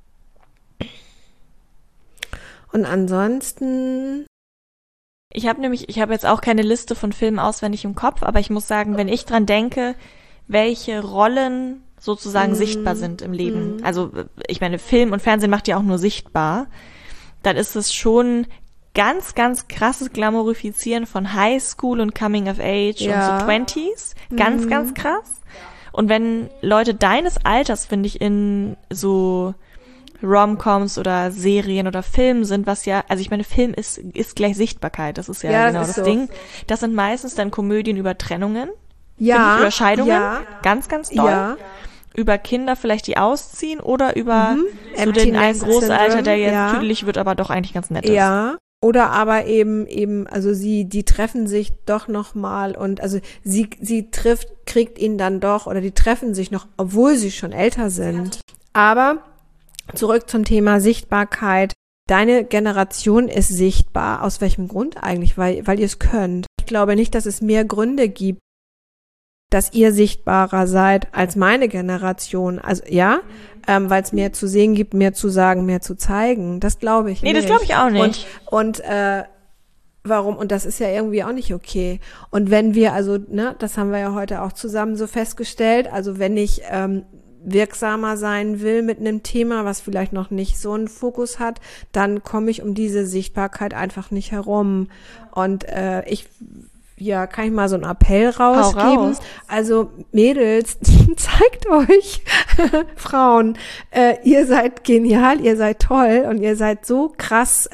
Und ansonsten... Ich habe jetzt auch keine Liste von Filmen auswendig im Kopf, aber ich muss sagen, wenn ich dran denke, welche Rollen sozusagen sichtbar sind im Leben. Also ich meine, Film und Fernsehen macht ja auch nur sichtbar. Dann ist es schon ganz, ganz krasses Glamourifizieren von Highschool und Coming of Age und so 20s. Ganz, ganz krass. Und wenn Leute deines Alters, finde ich, in so Rom-Coms oder Serien oder Filmen sind, was ja, also ich meine, Film ist gleich Sichtbarkeit. Das ist ja genau das Ding. Das sind meistens dann Komödien über Trennungen. Ja. Über Scheidungen. Ganz, ganz doll. Ja. Über Kinder vielleicht, die ausziehen oder über so den einen Großalter, der jetzt tüdelig wird, aber doch eigentlich ganz nett ist. Ja, oder aber eben, also die treffen sich doch noch mal und also sie kriegt ihn dann doch oder die treffen sich noch, obwohl sie schon älter sind. Aber zurück zum Thema Sichtbarkeit. Deine Generation ist sichtbar. Aus welchem Grund eigentlich? Weil ihr es könnt. Ich glaube nicht, dass es mehr Gründe gibt, dass ihr sichtbarer seid als meine Generation. Also weil es mehr zu sehen gibt, mehr zu sagen, mehr zu zeigen. Das glaube ich nicht. Nee, das glaube ich auch nicht. Und warum? Und das ist ja irgendwie auch nicht okay. Und wenn wir das haben wir ja heute auch zusammen so festgestellt, also wenn ich wirksamer sein will mit einem Thema, was vielleicht noch nicht so einen Fokus hat, dann komme ich um diese Sichtbarkeit einfach nicht herum. Und kann ich mal so einen Appell rausgeben? Also Mädels, zeigt euch, Frauen, ihr seid genial, ihr seid toll und ihr seid so krass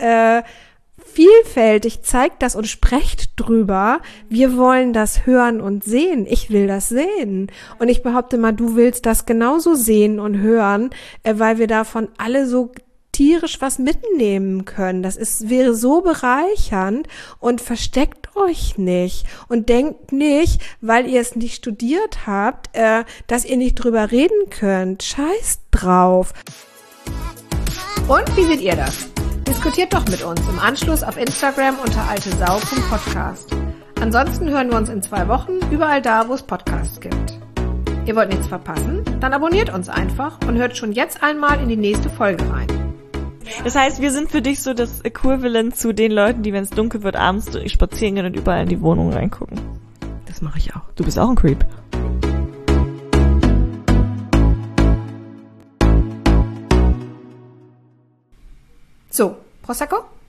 vielfältig, zeigt das und sprecht drüber. Wir wollen das hören und sehen. Ich will das sehen. Und ich behaupte mal, du willst das genauso sehen und hören, weil wir davon alle so tierisch was mitnehmen können. Wäre so bereichernd und versteckt euch nicht und denkt nicht, weil ihr es nicht studiert habt, dass ihr nicht drüber reden könnt. Scheiß drauf. Und wie seht ihr das? Diskutiert doch mit uns im Anschluss auf Instagram unter altesau.podcast. Ansonsten hören wir uns in 2 Wochen überall da, wo es Podcasts gibt. Ihr wollt nichts verpassen? Dann abonniert uns einfach und hört schon jetzt einmal in die nächste Folge rein. Das heißt, wir sind für dich so das Äquivalent zu den Leuten, die, wenn es dunkel wird, abends spazieren gehen und überall in die Wohnung reingucken. Das mache ich auch. Du bist auch ein Creep. So, Prosecco?